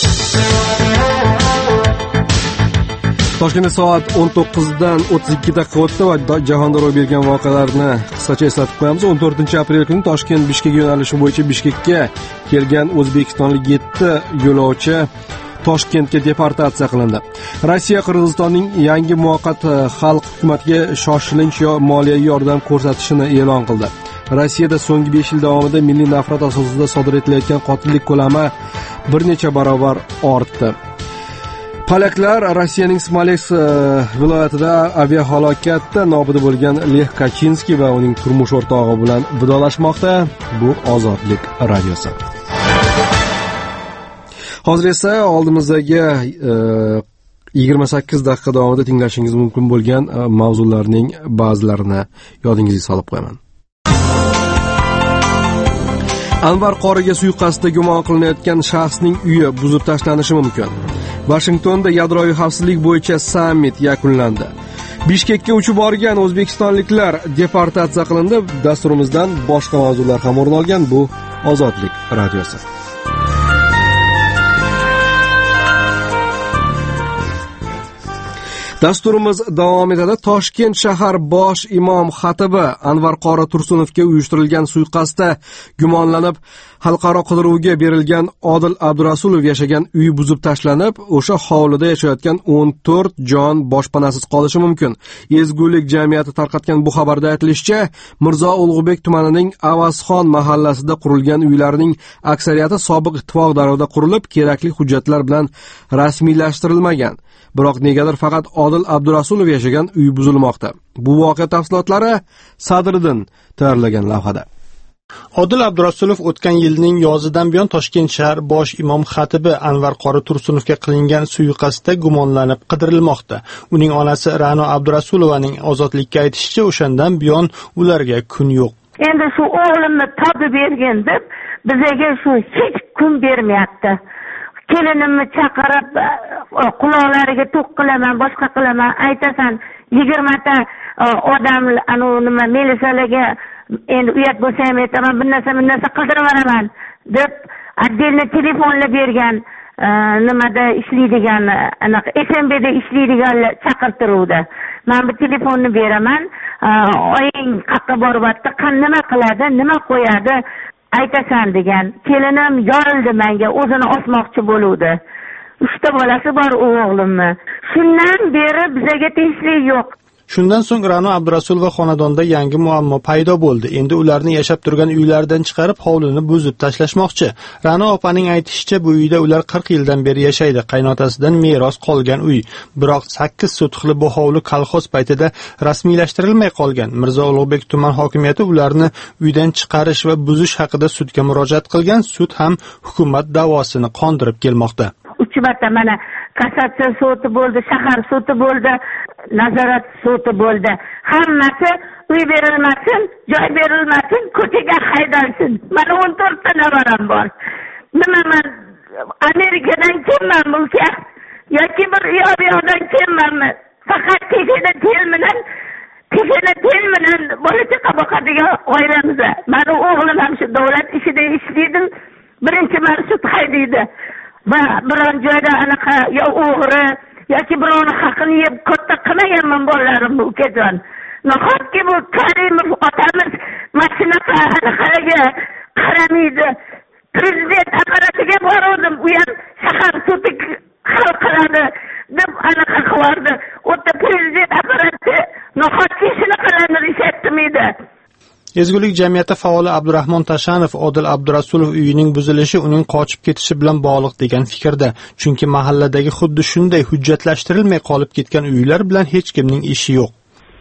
Toshkentda soat o'n to'qqizdan o'ttiz ikki daqiqa o'tdi va jahonda ro'y bergan voqealarni qisqacha eslatib qo'yamiz. o'n to'rtinchi aprel kuni Toshkent Bishkek yo'nalishi bo'yicha Bishkekka kelgan o'zbekistonlik yetti yo'lovchi Toshkentga deportatsiya qilindi. Rossiya Qirg'izistonning yangi muvaqqat xalq hukumatiga shoshilinch moliyaviy yordam ko'rsatishini e'lon qildi. Rossiyada so'nggi besh yil davomida milliy nafrat asosida sodir etilayotgan qotillik ko'lami bir necha barobar ortdi. Polaklar Rossiyaning Smolensk viloyatida aviahalokatda nobud bo'lgan Lex Kaczynski va uning turmush o'rtog'i bilan vidolashmoqda. Bu Ozodlik radiosi. Hozir esa oldimizdagi yigirma sakkiz daqiqa davomida tinglashingiz mumkin bo'lgan mavzularning ba'zilarini yodingizga solib qo'yaman. Anvar qoriga suiqasdda gumon qilinayotgan shaxsning uyi buzib tashlanishi mumkin. Washingtonda yadroviy xavfsizlik bo'yicha sammit yakunlandi. Bishkekka uchib borgan o'zbekistonliklar deportatsiya qilindi. Dasturimizdan boshqa mavzular ham o'rin olgan. Bu Ozodlik radiosi. Dasturimiz davom etadi. Toshkent shahar bosh imom xatibi Anvar Qori Tursunovga uyushtirilgan suiqasdda gumonlanib, xalqaro qidiruvga berilgan Odil Abdurasulov yashagan uy buzib tashlanib, o'sha hovlida yashayotgan o'n to'rt jon boshpanasiz qolishi mumkin. Ezgulik jamiyati tarqatgan bu xabarda aytilishicha, Mirzo Ulug'bek tumanining Avazxon mahallasida qurilgan uylarning aksariyati sobiq ittifoq davrida qurilib, kerakli hujjatlar bilan rasmiylashtirilmagan. Biroq negadir faqat Odil Abdurasulov yashagan uy buzilmoqda. Bu voqea tafsilotlari Sadriddin tayyorlagan lavhada. Odil Abdurasulov o'tgan yilning yozidan buyon Toshkent shahar bosh imom xatibi Anvar Qori Tursunovga qilingan suiqasdda gumonlanib qidirilmoqda. Uning onasi Ra'no Abdurasulovaning ozodlikka aytishicha, o'shandan buyon ularga kun yo'q. Endi shu o'g'limni topib bergan deb bizga shu hech kun bermayapti. Kelinimni chaqirib, quloqlariga to'q qilaman, boshqa qilaman, aytasan yigirma ta odam anu nima milisalarga endi uyat bo'lsa ham aytaman, bir narsa bir narsa qildirib beraman deb отдельно telefonlar bergan, nimada ishlaydigan, anaqa S M B'da ishlaydiganlar chaqirtiruvdi. Men bu telefonni beraman, oying qayerga boryapti, nima qiladi, nima qo'yadi aytasan degan. Kelinim yorildi menga, o'zini osmoqchi bo'luvdi. Uchta bolasi bor o'g'limni. Shundan beri bizga tinchlik yo'q. Shundan so'ng Ra'no Abdurasulova xonadonda yangi muammo paydo bo'ldi. Endi ularni yashab turgan uylaridan chiqarib, hovlini buzib tashlashmoqchi. Ra'no opaning aytishicha, bu uyda ular qirq yildan beri yashaydi. Qaynotasidan meros qolgan uy. Biroq sakkiz sotixli bu hovli kolxoz paytida rasmiylashtirilmay qolgan. Mirzo Ulug'bek tuman hokimiyati ularni uydan chiqarish va buzish haqida sudga murojaat qilgan. Sud ham hukumat da'vosini qondirib kelmoqda. uch marta mana kassatsiya sudi bo'ldi, shahar sudi bo'ldi, nazorat sudi bo'ldi. Hammasi uy berilmasin, joy berilmasin, ko'chaga haydalsin. Mana o'n to'rt ta navaram bor. Nima men Amerikadan kelman mulka yoki bir yo'q-yo'qdan kelmanmi? Faqat teshada tel bilan, teshada tel bilan bola chaqa boqadigan oilamiz. Mani o'g'lim ham shu davlat ishida ishlaydi. Birinchi marsut haydaydi. Va biron joyda anaqa yo o'g'ri yoki birovni haqini yeb katta qilmaganman bolalarimni ukajon. Nahotki bu Karimov otamiz mashinaga anaqaga qaramaydi. Prezident apparatiga bordim, u ham shahar sudi hal qiladi deb anaqa qilardi. O'ta prezident apparati nahotki shunaqalarni ish etmaydi. Ezgulik jamiyati faoli Abdurahmon Tashanov Odil Abdurasulov uyining buzilishi uning qochib ketishi bilan bog'liq degan fikrda. Chunki mahalladagi xuddi shunday hujjatlashtirilmay qolib ketgan uylar bilan hech kimning ishi yo'q.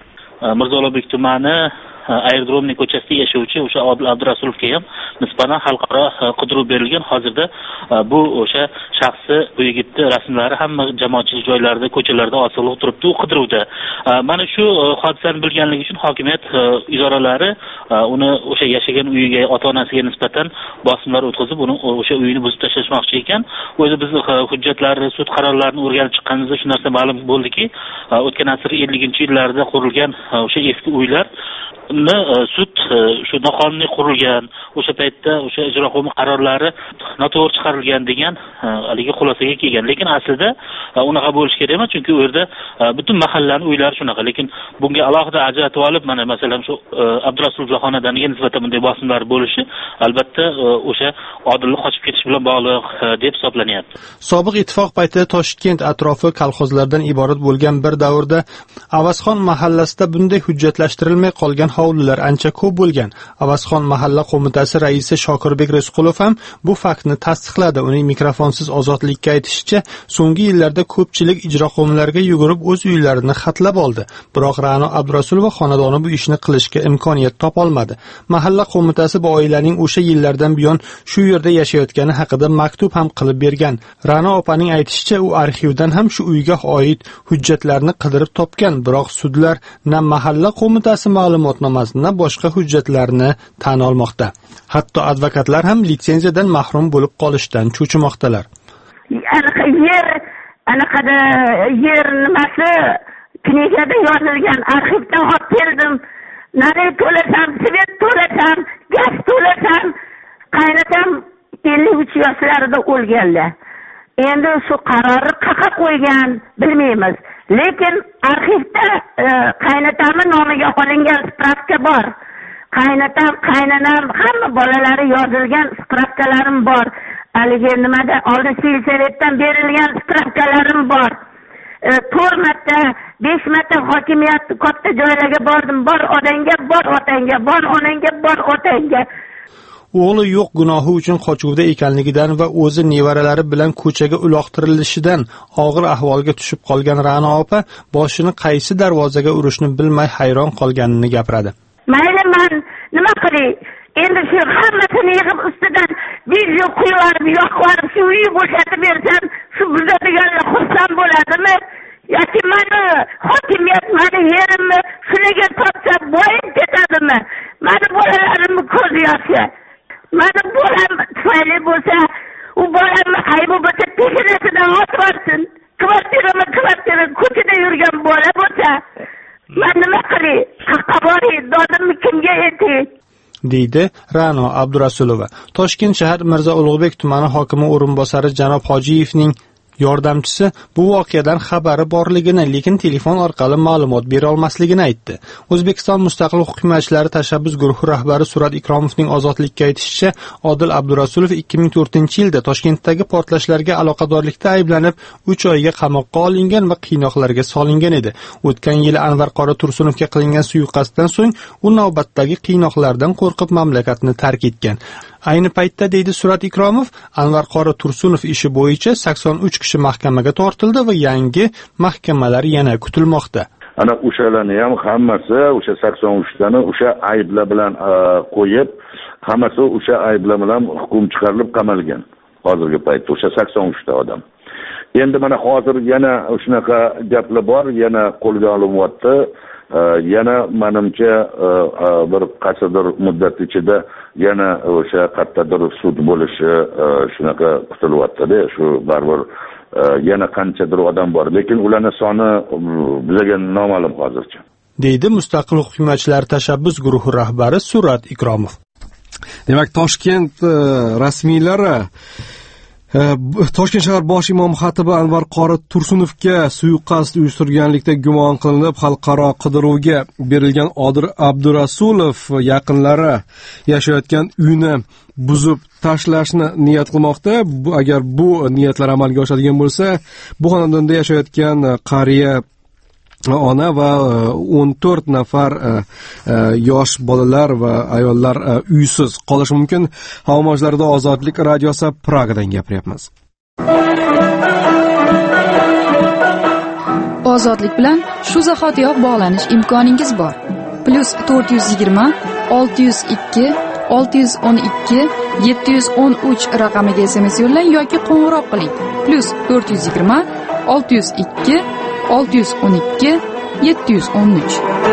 Mirzo Ulug'bek tumani Aerodromning ko'chasida yashovchi o'sha Odil Abdurasulovga ham nisbatan xalqaro qidiruv berilgan. Hozirda bu o'sha shaxsi, bu yigitning rasmlari hamma jamoatchilik joylarida, ko'chalarda osilib turibdi, u qidiruvda. Mana shu hodisani bilganligi uchun hokimiyat idoralari uni o'sha yashagan uyiga, ota-onasiga nisbatan bosimlar o'tkazib, uni o'sha uyini buzib tashlashmoqchi ekan. O'zi biz hujjatlarni, sud qarorlarini o'rganib chiqqanimizda shu narsa ma'lum bo'ldiki, o'tgan asr elliginchi yillarda qurilgan o'sha eski uylar sud shu noqonuniy qurilgan, o'sha paytda o'sha ijro hukmi qarorlari noto'g'ri chiqarilgan degan haligi xulosaga kelgan. Lekin aslida unaqa bo'lish kerak emas, chunki u yerda butun mahallaning uylari shunaqa. Lekin bunga alohida ajratib olib, mana masalan shu Abdurasulov xonadoniga nisbatan bunday bosimlar bo'lishi albatta o'sha Odilni qochib ketish bilan bog'liq deb hisoblanyapti. Sobiq ittifoq paytida Toshkent atrofi kolxozlardan iborat bo'lgan bir davrda Avazxon mahallasida bunday hujjatlashtirilmay qolgan hovlilar ancha ko'p bo'lgan. Avazxon mahalla qo'mitasi raisi Shokirbek Rizqulov ham bu faktni tasdiqladi. Uning mikrofonsiz ozodlikka aytishicha, so'nggi yillarda ko'pchilik ijro qonunlariga yugurib o'z uylarini xatlab oldi. Biroq Ra'no Abdurasulova xonadoni bu ishni qilishga imkoniyat topolmadi. Mahalla qo'mitasi bu oilaning o'sha yillardan buyon shu yerda yashayotgani haqida maktub ham qilib bergan. Ra'no opaning aytishicha, u arxivdan ham shu uyga oid hujjatlarni qidirib topgan, biroq sudlar na mahalla qo'mitasi ma'lumotnomasini, boshqa hujjatlarni tan olmoqda. Hatto advokatlar ham litsenziyadan mahrum bo'lib qolishdan cho'chimoqdalar. Anaqa yer, anaqada yer nimasi knigada yozilgan, arxivdan olib keldim. Nari to'lasam, svet to'lasam, gaz to'lasam, qaynatam ellik uch yoshlarida o'lganlar. endi shu qarorni qaqa qo'ygan bilmaymiz, lekin arxivda qaynotamni nomiga olingan spravka bor. Qaynotam, qaynonam, hamma bolalari yozilgan spravkalarim bor. Haligi nimada oldin siysavetdan berilgan spravkalarim bor. to'rt marta, besh marta hokimiyat katta joylarga bordim. Bor odamga, bor otangga, bor onangga, bor otangga. O'g'li yo'q gunohi uchun qochuvda ekanligidan va o'zi nevaralari bilan ko'chaga uloqtirilishidan og'ir ahvolga tushib qolgan Ra'no opa boshini qaysi darvozaga urishni bilmay hayron qolganini gapiradi. Mayli, men nima qilay? Endi shu hammasini yig'ib ustidan video qo'yib, yoqib, shu uyni bo'shatib bersam, shu buzadiganlar xursand bo'ladimi? Yoki meni hokimiyat, meni yerimni shularga topsa boyib ketadimi? Meni bolalarimni ko'z yoshi. Meni bolam tufayli bo'lsa, u bolamni aybi bo'lsa peshinasidan otib olsin. Kvartirama kvartira ko'chada yurgan bola bo'lsa, men nima qilay? Qayerga boray? Dodimni kimga aytay? deydi Ra'no Abdurasulova. Toshkent shahar Mirzo Ulug'bek tumani hokimi o'rinbosari janob Hojiyevning yordamchisi bu voqeadan xabari borligini, lekin telefon orqali ma'lumot bera olmasligini aytdi. O'zbekiston Mustaqil hukumatchilari tashabbus guruhi rahbari Surat Ikromovning ozodlikka aytishicha, Odil Abdurasulov ikki ming to'rtinchi yilda Toshkentdagi portlashlarga aloqadorlikda ayblanib uch oyga qamoqqa olingan va qiynoqlarga solingan edi. O'tgan yili Anvar Qora Tursunovga qilingan suiqasddan so'ng u navbatdagi qiynoqlardan qo'rqib mamlakatni tark etgan. Ayni paytda, deydi Surat Ikromov, Anvar Qora Tursunov ishi bo'yicha sakson uch kishi mahkamaga tortildi va yangi mahkamalar yana kutilmoqda. Ana o'shalarni ham hammasi o'sha sakson uch tani o'sha ayblar bilan qo'yib, hammasi o'sha ayblar bilan hukm chiqarilib qamalgan. Hozirgi paytda o'sha sakson uch ta odam. Endi mana hozir yana shunaqa gaplar bor, yana qo'lga olinyapti. Yana menimcha bir qanchadir muddat ichida yana o'sha qattadir sud bo'lishi shunaqa kutilyapti-da. Shu baribir yana qanchadir odam bor, lekin ularning soni bizga noma'lum hozircha, deydi Mustaqil hukumatchilar tashabbus guruhi rahbari Surat Ikromov. Demak, Toshkent rasmiylari Toshkent shahar bosh imom xatibi Anvar Qori Tursunovga suiqasd uyushtirganlikda gumon qilinib xalqaro qidiruvga berilgan Odil Abdurasulov yaqinlari yashayotgan uyni buzib tashlashni niyat qilmoqda. Agar bu niyatlar amalga oshadigan bo'lsa, bu xonadonda yashayotgan qariya ona va o'n to'rt nafar yosh bolalar va ayollar uysiz qolishi mumkin. Havo mojlarida Ozodlik radiosi Pragadan gapiryapmiz. Ozodlik bilan shu zahotiyoq bog'lanish imkoningiz bor. Plus to'rt yuz yigirma olti yuz ikki olti yuz o'n ikki yetti yuz o'n uch raqamiga S M S yo'llang yoki qo'ng'iroq qiling. Plus to'rt yuz yigirma olti yuz ikki olti yuz o'n ikki yetti yuz o'n uch.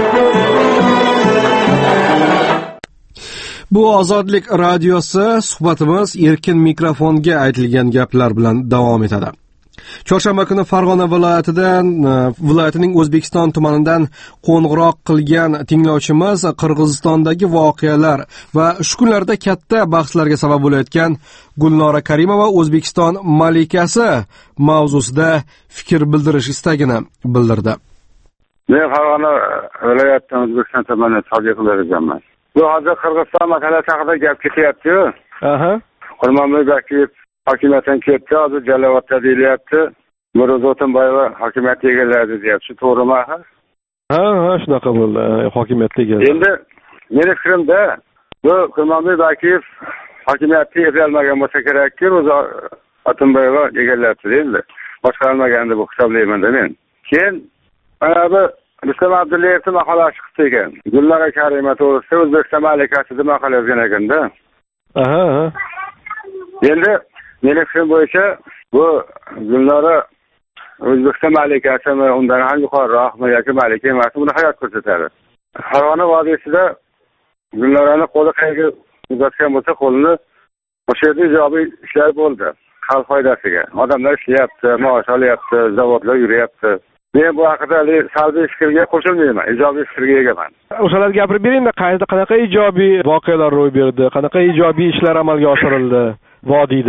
Bu Ozodlik radiosi. Suhbatimiz erkin mikrofonga aytilgan gaplar bilan davom etadi. Chorshanba kuni Farg'ona viloyatidan viloyatining O'zbekiston tumanidan qo'ng'iroq qilgan tinglovchimiz Qirg'izistondagi voqealar va shu kunlarda katta bahslarga sabab bo'layotgan Gulnora Karimova O'zbekiston malikasi mavzusida fikr bildirish istagini bildirdi. Men Farg'ona viloyatidan O'zbekiston tomonidan Tojiqlar ekanman. Bu hozir Qirg'iziston masalasi haqida gap ketyapti-ku. Aha. Qurmonbek Bakiyev hokimiyatdan ketdi, hozir Jalavatda deyilyapti. Miroz O'tinboyeva hokimiyatga egalladi deyapti. Shu to'g'rimi? Ha, ha, shunaqa bo'ldi. Hokimiyatga egalladi. Endi meni fikrimda bu Qurmonbek Bakiyev hokimiyatga egalmagan bo'lsa kerakki, o'zi O'tinboyeva egalladi endi. Boshqa olmaganda bu hisoblayman-da men. Keyin mana bu Rustam Abdullayevning maqolasi chiqdi ekan. Gulnora Karimova to'g'risida O'zbekiston malikasida maqola yozgan ekanda. Aha, aha. Endi meni fikrim bo'yicha bu Gulnora O'zbekiston malikasimi, undan ham yuqoriroq yoki malika emas, buni hayot ko'rsatadi. Farg'ona vodiysida Gulnorani qo'li qayga uzatgan bo'lsa, qo'lini o'sha yerda ijobiy ishlar bo'ldi. Xalq foydasiga. Odamlar ishlayapti, maosh olyapti, zavodlar yuryapti. Men bu haqida salbiy fikrga qo'shilmayman, ijobiy fikrga egaman. O'shalarga gapirib beringda, qayerda qanaqa ijobiy voqealar ro'y berdi, qanaqa ijobiy ishlar amalga oshirildi vodiyda.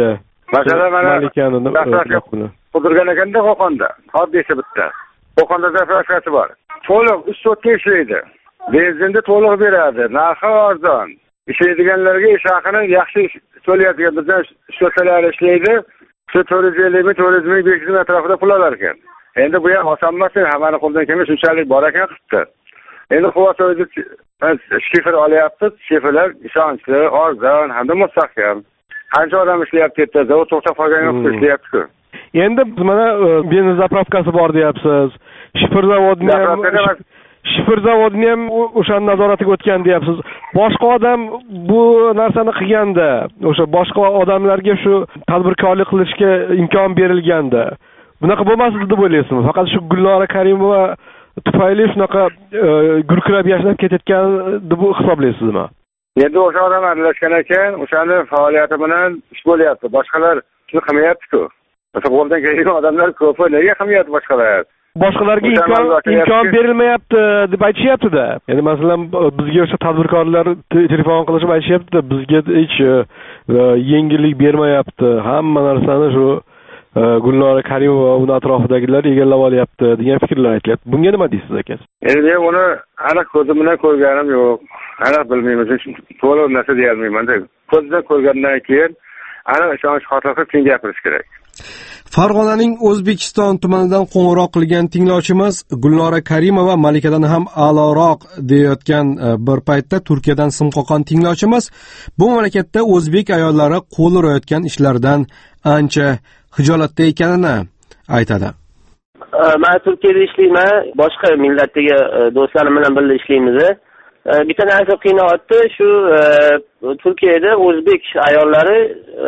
masalan mana malikani qidirgan ekanda Qo'qonda hodisa bitta Qo'qonda zapravkasi bor, to'liq uch sotka ishlaydi, benzinni to'liq beradi, narxi arzon, ishlaydiganlarga ish haqini yaxshi to'layotgan bizdan shoshalar ishlaydi, shu to'rt yuz ellik ming to'rt yuz ming besh yuz ming atrofida pul olar ekan. Endi bu ham oson emas, hammani qo'ldan kelmay shunchalik bor ekan qilibdi. Endi Quvasoyda shifer olyapti, shiferlar ishonchli, arzon hamda mustahkam. Qancha odam ishlayapti yerda, zavod to'xtab qolgan yo'q, ishlayapti-ku. Endi mana benzin zapravkasi bor deyapsiz. Shifer zavodini ham shifer zavodini ham o'sha nazoratiga o'tgan deyapsiz. Boshqa odam bu narsani qilganda, o'sha boshqa odamlarga shu tadbirkorlik qilishga imkon berilganda, bunaqa bo'lmasdi deb o'ylaysizmi? Faqat shu Gulnora Karimova tufayli shunaqa gurkirab yashnab ketayotgan deb hisoblaysizmi? Endi o'sha odam aralashgan ekan, o'shani faoliyati bilan ish bo'lyapti. Boshqalar shuni qilmayapti-ku. O'sha qo'ldan kelgan odamlar ko'p, nega qilmayapti boshqalar? Boshqalarga imkon imkon berilmayapti deb aytishyapti-da. Ya'ni masalan bizga o'sha tadbirkorlar telefon qilishib aytishyapti-da, bizga hech yengillik bermayapti. Hamma narsani shu Gulnora Karimova va uni atrofidagilar egallab olyapti degan fikrlar aytilyapti. Bunga nima deysiz aka? Endi men uni aniq ko'zim bilan ko'rganim yo'q. Aniq bilmayman, to'liq narsa deya olmayman. Ko'zdan ko'rgandan keyin aniq ishonch xotirjam keyin gapirish kerak. Farg'onaning O'zbekiston tumanidan qo'ng'iroq qilgan tinglovchimiz Gulnora Karimova malikadan ham a'loroq deyotgan bir paytda Turkiyadan sim qoqqan tinglovchimiz bu mamlakatda o'zbek ayollari qo'l urayotgan ishlardan ancha hijolatda ekanini aytadi. Men Turkiyada ishlayman, boshqa millatdagi do'stlarim bilan birga ishlaymiz. Bitta narsa qiynayapti, shu Turkiyada o'zbek ayollari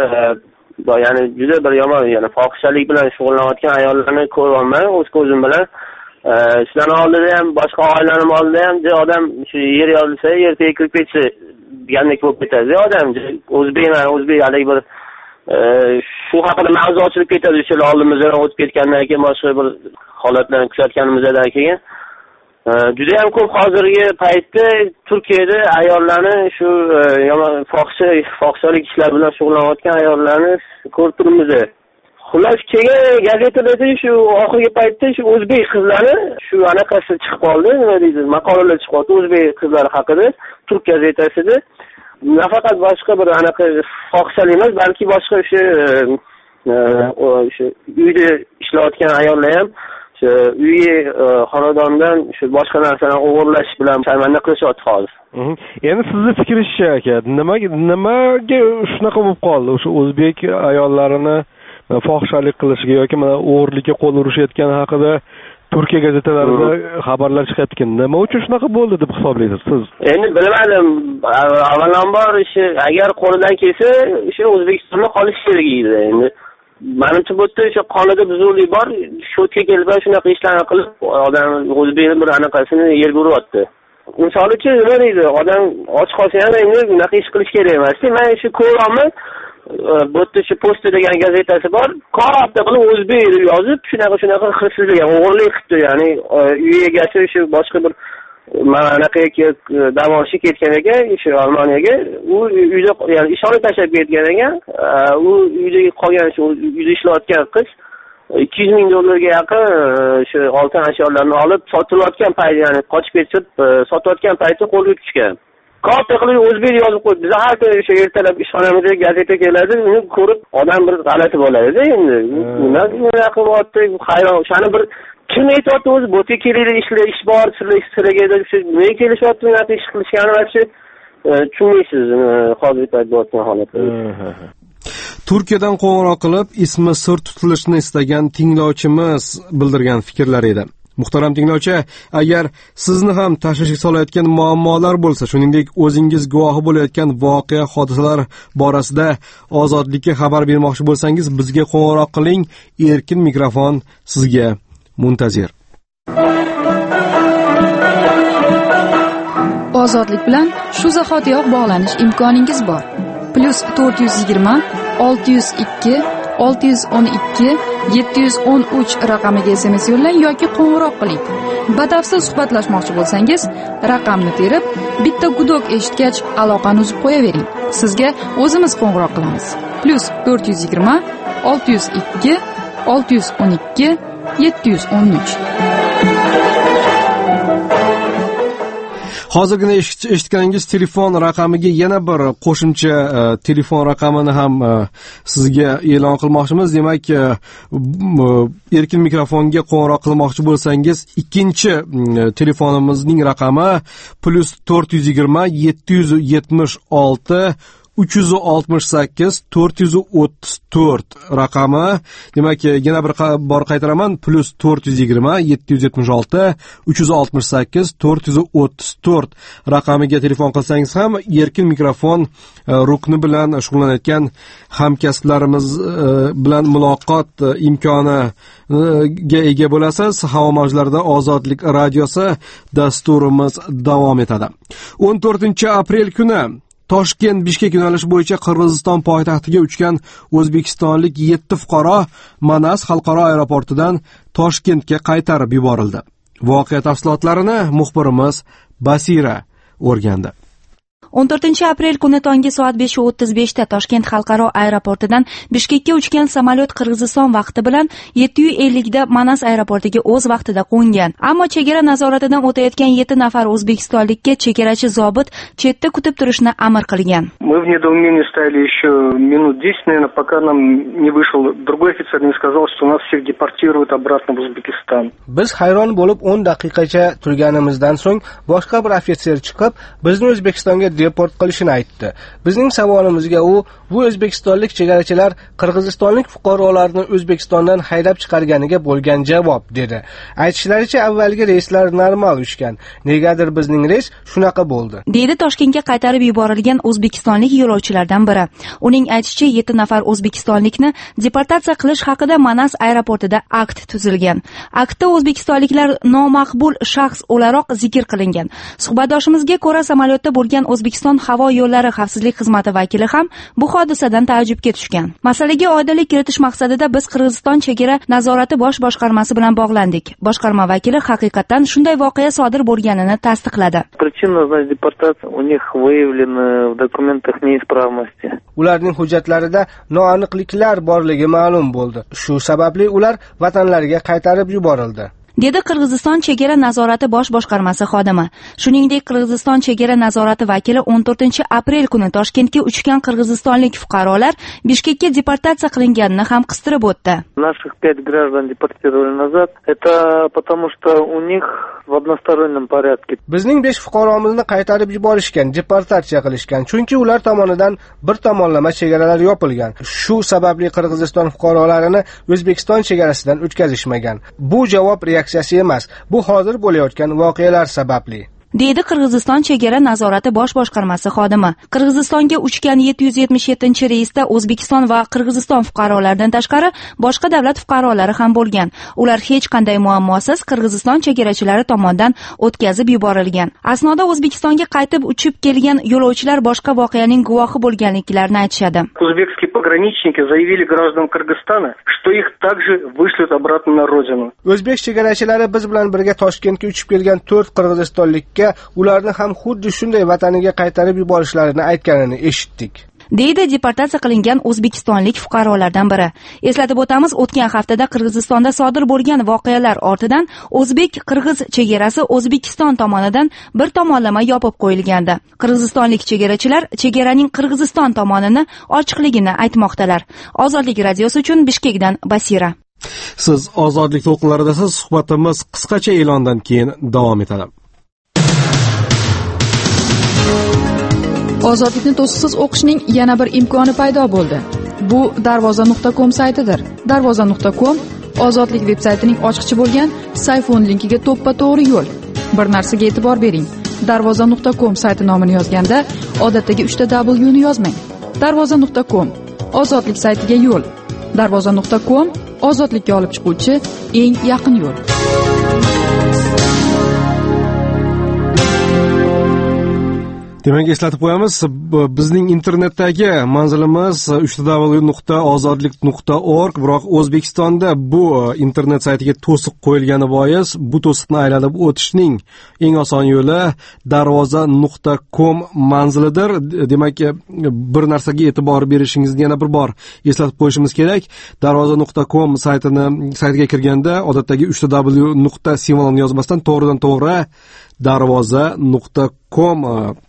ya'ni juda bir yomon, ya'ni fohishalik bilan shug'ullanayotgan ayollarni ko'ryapman o'z ko'zim bilan. Shularning oldida ham, boshqa oilaning oldida ham odam shu yer yozilsa, yer tekib ketsa degandek bo'lib ketadi. Odam o'zbekman, o'zbek hali bir shu haqida mavzu ochilib ketadi, o'sha oldimizdan o'tib ketgandan keyin boshqa bir holatlarni kuzatganimizdan keyin juda ham ko'p hozirgi paytda Turkiyada ayollarni shu yomon fohishalik fohishalik ishlar bilan shug'ullanayotgan ayollarni ko'rib turibmiz. Xullas kelgan gazetalarda shu oxirgi paytda shu o'zbek qizlari shu anaqasi chiqib qoldi, nima deydi, maqolalar chiqib qoldi o'zbek qizlari haqida Turk gazetasida. Nafaqat boshqa bir anaqa fohishalik emas, balki boshqa o'sha o'sha uyda ishlayotgan ayollar ham shu uyi xonadondan shu boshqa narsalarni o'g'irlash bilan sharmanda qilishyapti hozir. Endi sizni fikringizcha aka, nimaga nimaga shunaqa bo'lib qoldi? O'sha o'zbek ayollarini fohishalik qilishiga yoki mana o'g'irlikka qo'l urishayotgani haqida Turkiya gazetalarida xabarlar chiqayotgan. Nima uchun shunaqa bo'ldi deb hisoblaysiz siz? Endi bilmadim. Avvalambor ishi agar qo'lidan kelsa, o'sha O'zbekistonda qolish kerak edi. Endi menimcha bu yerda o'sha qonida buzuvlik bor. Sho'tga kelib shunaqa ishlarni qilib, odam o'zbekni bir anaqasini yerga uryapti. Misol uchun nima deydi? Odam och qolsa ham endi bunaqa ish qilish kerak emas. Men shu ko'raman. Bu yerda shu Posta degan gazetasi bor. Katta qilib o'zbek deb yozib, shunaqa shunaqa xavfsizlik, o'g'irlik qilibdi, ya'ni uy egasi shu boshqa bir manaqaga dam olishga ketgan ekan, shu Almaniyaga, u uyda ya'ni ishni tashlab ketgan ekan, u uyda qolgan shu uyda ishlayotgan qiz ikki yuz ming dollarga yaqin shu oltin ashyolarni olib sotilayotgan payt, ya'ni qochib ketib sotayotgan paytda qo'lga tushgan. Katta qilib o'zbek yozib qo'ydi. Biz har kuni o'sha ertalab ishxonamizga gazeta keladi, uni ko'rib odam bir g'alati bo'ladi-da endi. Nima nima qilyapti? Hayron, o'shani bir kim aytayapti o'zi, bo'tga keladi, ishlar ish bor, sizlarga deb shu nega kelishyapti, bunaqa ish qilishgani va shu tushunmaysiz hozirgi paytda bo'layotgan holatni. Turkiyadan qo'ng'iroq qilib, ismi sir tutilishini istagan tinglovchimiz bildirgan fikrlar edi. Muhtaram tinglovchi, agar sizni ham tashvishga solayotgan muammolar bo'lsa, shuningdek o'zingiz guvohi bo'layotgan voqea hodisalar borasida ozodlikka xabar bermoqchi bo'lsangiz, bizga qo'ng'iroq qiling. Erkin mikrofon sizga muntazir. Ozodlik bilan shu zahotiyoq bog'lanish imkoningiz bor. Plus to'rt yuz yigirma olti yuz ikki olti yuz o'n ikki yetti yuz o'n uch raqamiga S M S yo'llang yoki qo'ng'iroq qiling. Batafsil suhbatlashmoqchi bo'lsangiz, raqamni terib, bitta gudok eshitgach aloqani uzib qo'yavering. Sizga o'zimiz qo'ng'iroq qilamiz. Plus to'rt yuz yigirma olti yuz ikki olti yuz o'n ikki yetti yuz o'n uch. Hozirgina eshitganingiz telefon raqamiga yana bir qo'shimcha uh, telefon raqamini ham uh, sizga e'lon qilmoqchimiz. Demak, uh, erkin mikrofonga qo'ng'iroq qilmoqchi bo'lsangiz, ikkinchi uh, telefonimizning raqami plus to'rt yuz yigirma yetti yuz yetmish olti uch yuz oltmish sakkiz to'rt yuz o'ttiz to'rt raqami. Demak, yana bir bor qaytaraman, plus to'rt yuz yigirma yetti yuz yetmish olti uch yuz oltmish sakkiz to'rt yuz o'ttiz to'rt raqamiga telefon qilsangiz ham erkin mikrofon rukni bilan shug'ullanayotgan hamkasblarimiz bilan muloqot imkoniga ega bo'lasiz. Havo mavjlarida Ozodlik radiosi dasturimiz davom etadi. o'n to'rtinchi aprel kuni Toshkent Bishkek yo'nalishi bo'yicha Qirg'iziston poytaxtiga uchgan o'zbekistonlik yetti fuqaro Manas xalqaro aeroportidan Toshkentga qaytarib yuborildi. Voqea tafsilotlarini muxbirimiz Basira o'rgandi. o'n to'rtinchi aprel kuni tongi soat besh o'ttiz beshda Toshkent xalqaro aeroportidan Bishkekka uchgan samolyot Qirg'iziston vaqti bilan yetti ellik da Manas aeroportiga o'z vaqtida qo'ngan. Ammo chegara nazoratidan o'tayotgan yetti nafar o'zbekistonlikka chegarachi zobit chetda kutib turishni amr qilgan. Мы в недоумении стояли еще минут десять, наверное, пока нам не вышел другой офицер, не сказал, что нас всех депортируют обратно в Узбекистан. Biz hayron bo'lib o'n daqiqacha turganimizdan so'ng boshqa bir ofitser chiqib, bizni O'zbekistonga deport qilishini aytdi. Bizning savolimizga u bu o'zbekistonlik chegarachilar qirg'izistonlik fuqarolarni O'zbekistondan haydab chiqarganiga bo'lgan javob dedi. Aytishlaricha avvalgi reyslar normal uchgan. Negadir bizning reys shunaqa bo'ldi. Deydi Toshkentga qaytarib yuborilgan o'zbekistonlik yo'lovchilardan biri. Uning aytishicha yetti nafar o'zbekistonlikni deportatsiya qilish haqida Manas aeroportida akt tuzilgan. Aktda o'zbekistonliklar nomaqbul shaxs o'laroq zikr qilingan. Suhbatdoshimizga ko'ra samolyotda bo'lgan O'zbekiston havo yo'llari xavfsizlik xizmati vakili ham bu hodisadan taajjubga tushgan. Masalaga oydinlik kiritish maqsadida biz Qirg'iziston chegara nazorati bosh boshqarmasi bilan bog'landik. Boshqarma vakili haqiqatan shunday voqea sodir bo'lganini tasdiqladi. Причина, значит, депортации у них выявлена в документах неисправности. Ularning hujjatlarida noaniqliklar borligi ma'lum bo'ldi. Shu sababli ular vatanlariga qaytarib yuborildi. dedi Qirg'iziston chegara nazorati bosh boshqarmasi xodimi. Shuningdek, Qirg'iziston chegara nazorati vakili o'n to'rtinchi aprel kuni Toshkentga uchgan qirg'izistonlik fuqarolar Bishkekka deportatsiya qilinganini ham qistirib o'tdi. Наших пять граждан депортировали назад. Это потому что у них в одностороннем порядке. Bizning besh fuqaromizni qaytarib yuborishgan, deportatsiya qilishgan, chunki ular tomonidan bir tomonlama chegaralar yopilgan. Shu sababli Qirg'iziston fuqarolarini O'zbekiston chegarasidan o'tkazishmagan. Bu javob reaksiyasi emas, bu hozir bo'layotgan voqealar sababli. deydi Qirg'iziston chegara nazorati bosh boshqarmasi xodimi. Qirg'izistonga uchgan yetti yuz yetmish yettinchi reysda O'zbekiston va Qirg'iziston fuqarolaridan tashqari boshqa davlat fuqarolari ham bo'lgan. Ular hech qanday muammosiz Qirg'iziston chegarachilari tomonidan o'tkazib yuborilgan. Asnoda O'zbekistonga qaytib uchib kelgan yo'lovchilar boshqa voqeaning guvohi bo'lganliklarini aytishadi. Узбекские пограничники заявили гражданам Кыргызстана, что их также вышлют обратно на родину. O'zbek chegarachilari biz bilan birga Toshkentga uchib kelgan to'rt qirg'izistonlik ularni ham xuddi shunday vataniga qaytarib yuborishlarini aytganini eshitdik. deydi deportatsiya qilingan o'zbekistonlik fuqarolardan biri. Eslatib o'tamiz, o'tgan haftada Qirg'izistonda sodir bo'lgan voqealar ortidan o'zbek-qirg'iz chegarasi O'zbekiston tomonidan bir tomonlama yopib qo'yilgandi. Qirg'izistonlik chegarachilar chegaraning Qirg'iziston tomonini ochiqligini aytmoqdalar. Ozodlik radiosi uchun Bishkekdan Basira. Siz Ozodlik to'lqinlaridasiz. Suhbatimiz qisqacha e'londan keyin davom etadi. Ozodlikni to'siqsiz o'qishning yana bir imkoni paydo bo'ldi. Bu darvoza nuqta com saytidir. darvoza nuqta com Ozodlik veb-saytining ochiqchi bo'lgan Sayfon linkiga to'ppa-to'g'ri yo'l. Bir narsaga e'tibor bering. darvoza nuqta com sayti nomini yozganda odatdagi uchta W ni yozmang. darvoza nuqta com Ozodlik saytiga yo'l. darvoza nuqta com ozodlikka olib chiquvchi eng yaqin yo'l. Demak, eslatib qo'yamiz, bizning internetdagi manzilimiz uch w nuqta ozodlik nuqta org, biroq O'zbekistonda bu internet saytiga to'siq qo'yilgani bois bu to'siqni aylanib o'tishning eng oson yo'li darvoza nuqta com manzilidir. Demak, bir narsaga e'tibor berishingizni yana bir bor eslatib qo'yishimiz kerak. darvoza nuqta com saytini saytiga kirganda odatdagi uch w nuqta simvolini yozmasdan to'g'ridan to'g'ri darvoza nuqta com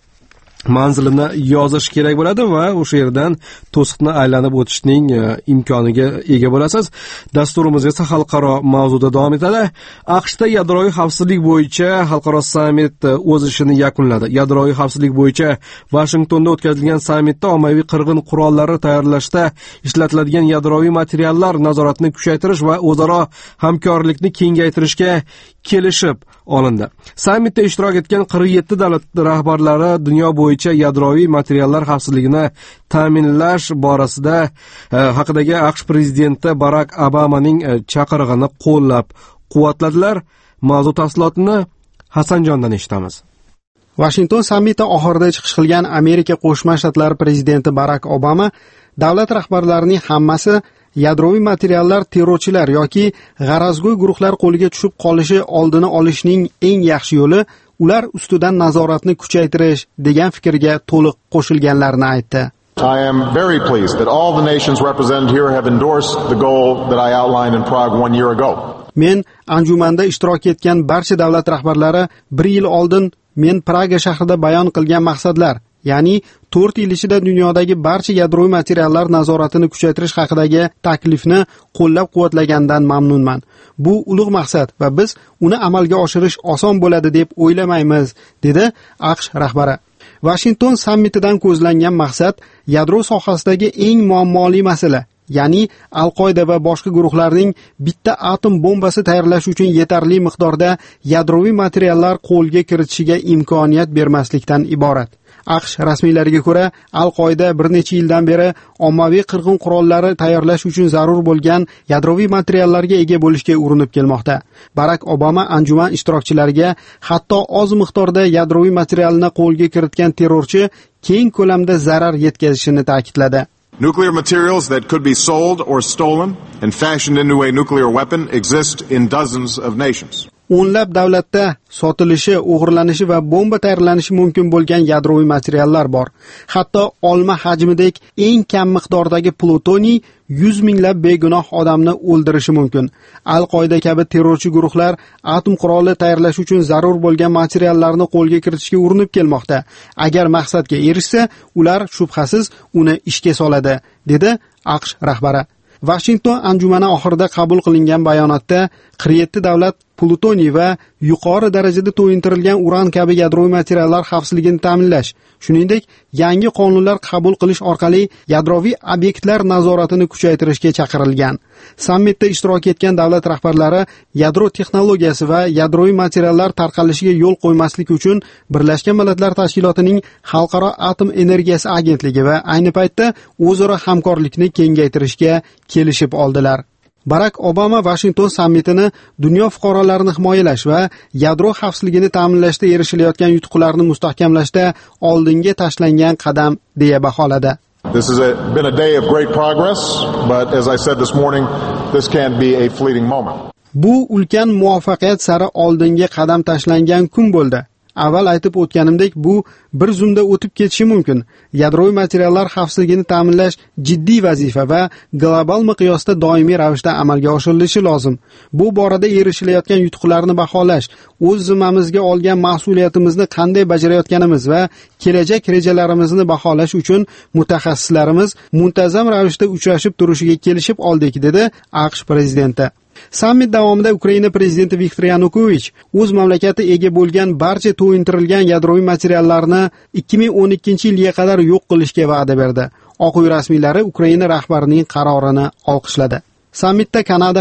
manzilini yozish kerak bo'ladi va o'sha yerdan to'siqni aylanib o'tishning imkoniga ega bo'lasiz. Dasturimiz esa xalqaro mavzuda davom etadi. AQShda yadroviy xavfsizlik bo'yicha xalqaro sammit o'z ishini yakunladi. Yadroviy xavfsizlik bo'yicha Vashingtonda o'tkazilgan sammitda ommaviy qirg'in qurollari tayyorlashda ishlatiladigan yadroviy materiallar nazoratini kuchaytirish va o'zaro hamkorlikni kengaytirishga kelishib olindi. Sammitda ishtirok etgan qirq yetti davlat rahbarlari dunyo bo'yicha yadroviy materiallar xavfsizligini ta'minlash borasida haqidagi AQSh prezidenti Barak Obamaning chaqirig'ini qo'llab-quvvatladilar. Mavzu tafsilotini Hasanjondan eshitamiz. Washington sammiti oxirida chiqish qilgan Amerika Qo'shma Shtatlari prezidenti Barak Obama davlat rahbarlarining hammasi yadroviy materiallar terrorchilar yoki g'arazgo'y guruhlar qo'liga tushib qolishi oldini olishning eng yaxshi yo'li ular ustidan nazoratni kuchaytirish degan fikrga to'liq qo'shilganlarini aytdi. I am very pleased that all the nations represented here have endorsed the goal that I outlined in Prague one year ago. Men anjumanda ishtirok etgan barcha davlat rahbarlari bir yil oldin men Praga shahrida bayon qilgan maqsadlar, ya'ni to'rt yil ichida dunyodagi barcha yadroviy materiallar nazoratini kuchaytirish haqidagi taklifni qo'llab-quvvatlagandan mamnunman. Bu ulug' maqsad va biz uni amalga oshirish oson bo'ladi deb o'ylamaymiz, dedi AQSh rahbari. Washington sammitidan ko'zlangan maqsad yadro sohasidagi eng muammoli masala, ya'ni Al-Qoida va boshqa guruhlarning bitta atom bombasi tayyorlash uchun yetarli miqdorda yadroviy materiallar qo'lga kiritishiga imkoniyat bermaslikdan iborat. AQSh rasmiylariga ko'ra, Al-Qoida bir necha yildan beri ommaviy qirg'in qurollari tayyorlash uchun zarur bo'lgan yadroviy materiallarga ega bo'lishga urinib kelmoqda. Barak Obama anjuman ishtirokchilariga hatto oz miqdorda yadroviy materialni qo'lga kiritgan terrorchi keng ko'lamda zarar yetkazishini ta'kidladi. Nuclear materials that could be sold or stolen and fashioned into a nuclear weapon exist in dozens of nations. O'nlab davlatda sotilishi, o'g'irlanishi va bomba tayyorlanishi mumkin bo'lgan yadroviy materiallar bor. Hatto olma hajmidek eng kam miqdordagi plutoniy yuz minglab begunoh odamni o'ldirishi mumkin. Al-Qoida kabi terrorchi guruhlar atom quroli tayyorlash uchun zarur bo'lgan materiallarni qo'lga kiritishga urinib kelmoqda. Agar maqsadga erishsa, ular shubhasiz uni ishga soladi, dedi AQSh rahbari. Washington anjumani oxirida qabul qilingan bayonotda qirq yetti davlat plutoniy va yuqori darajada to'yintirilgan uran kabi yadroviy materiallar xavfsizligini ta'minlash, shuningdek, yangi qonunlar qabul qilish orqali yadroviy obyektlar nazoratini kuchaytirishga chaqirilgan. Sammitda ishtirok etgan davlat rahbarlari yadro texnologiyasi va yadroviy materiallar tarqalishiga yo'l qo'ymaslik uchun Birlashgan Millatlar Tashkilotining Xalqaro atom energiyasi agentligi va ayni paytda o'zaro hamkorlikni kengaytirishga kelishib oldilar. Barak Obama Washington sammitini dunyo fuqarolarini himoyalash va yadro xavfsizligini ta'minlashda erishilayotgan yutuqlarni mustahkamlashda oldinga tashlangan qadam deya baholadi. This has been a day of great progress, but as I said this morning, this can't be a fleeting moment. Bu ulkan muvaffaqiyat sari oldinga qadam tashlangan kun bo'ldi. Avval aytib o'tganimdek, bu bir zumda o'tib ketishi mumkin. Yadroviy materiallar xavfsizligini ta'minlash jiddiy vazifa va global miqyosda doimiy ravishda amalga oshirilishi lozim. Bu borada erishilayotgan yutuqlarni baholash, o'z zimmamizga olgan mas'uliyatimizni qanday bajarayotganimiz va kelajak rejalarimizni baholash uchun mutaxassislarimiz muntazam ravishda uchrashib turishiga kelishib oldik, dedi AQSh prezidenti. Sammit davomida Ukraina prezidenti Viktor Yanukovich o'z mamlakati ega bo'lgan barcha to'yintirilgan yadroviy materiallarni ikki ming o'n ikkinchi yilga qadar yo'q qilishga va'da berdi. Oq uy rasmiylari Ukraina rahbarining qarorini olqishladi. Sammitda Kanada ham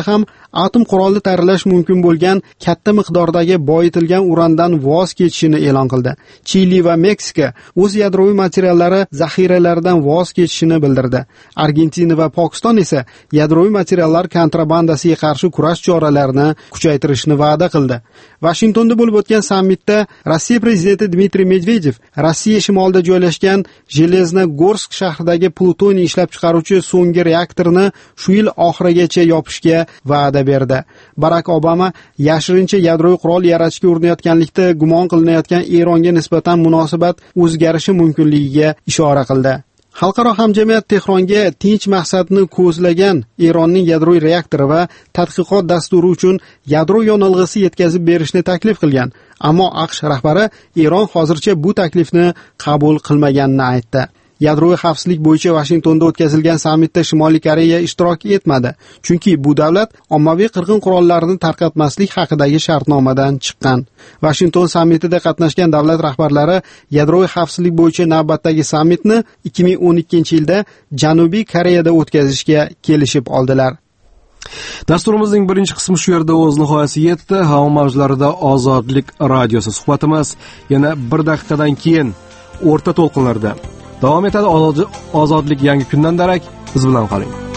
atom quroli tayyorlash mumkin bo'lgan katta miqdordagi boyitilgan urandan voz kechishini e'lon qildi. Chili va Meksika o'z yadroviy materiallari zaxiralaridan voz kechishini bildirdi. Argentina va Pokiston esa yadroviy materiallar kontrabandasiga qarshi kurash choralarini kuchaytirishni va'da qildi. Vashingtonda bo'lib o'tgan sammitda Rossiya prezidenti Dmitriy Medvedev Rossiya shimolida joylashgan Железногорск shahridagi plutoniy ishlab chiqaruvchi so'nggi reaktorni shu yil oxirigacha yopishga va'da berdi. Barak Obama yashirincha yadroviy qurol yaratishga urinayotganlikda gumon qilinayotgan Eronga nisbatan munosabat o'zgarishi mumkinligiga ishora qildi. Xalqaro hamjamiyat Tehronga tinch maqsadni ko'zlagan Eronning yadroviy reaktori va tadqiqot dasturi uchun yadro yonilg'isi yetkazib berishni taklif qilgan. Ammo AQSh rahbari Eron hozircha bu taklifni qabul qilmaganini aytdi. Yadroviy xavfsizlik bo'yicha Vashingtonda o'tkazilgan sammitda Shimoliy Koreya ishtirok etmadi, chunki bu davlat ommaviy qirg'in qurollarini tarqatmaslik haqidagi shartnomadan chiqqan. Vashington sammitida qatnashgan davlat rahbarlari yadroviy xavfsizlik bo'yicha navbatdagi sammitni ikki ming o'n ikkinchi yilda Janubiy Koreyada o'tkazishga kelishib oldilar. Dasturimizning birinchi qismi shu yerda o'z nihoyasiga yetdi. Havo mavjlarida Ozodlik radiosi suhbatimiz yana bir daqiqadan keyin o'rta to'lqinlarda davom etadi. Ozodlik yangi kundan darak biz bilan qoling.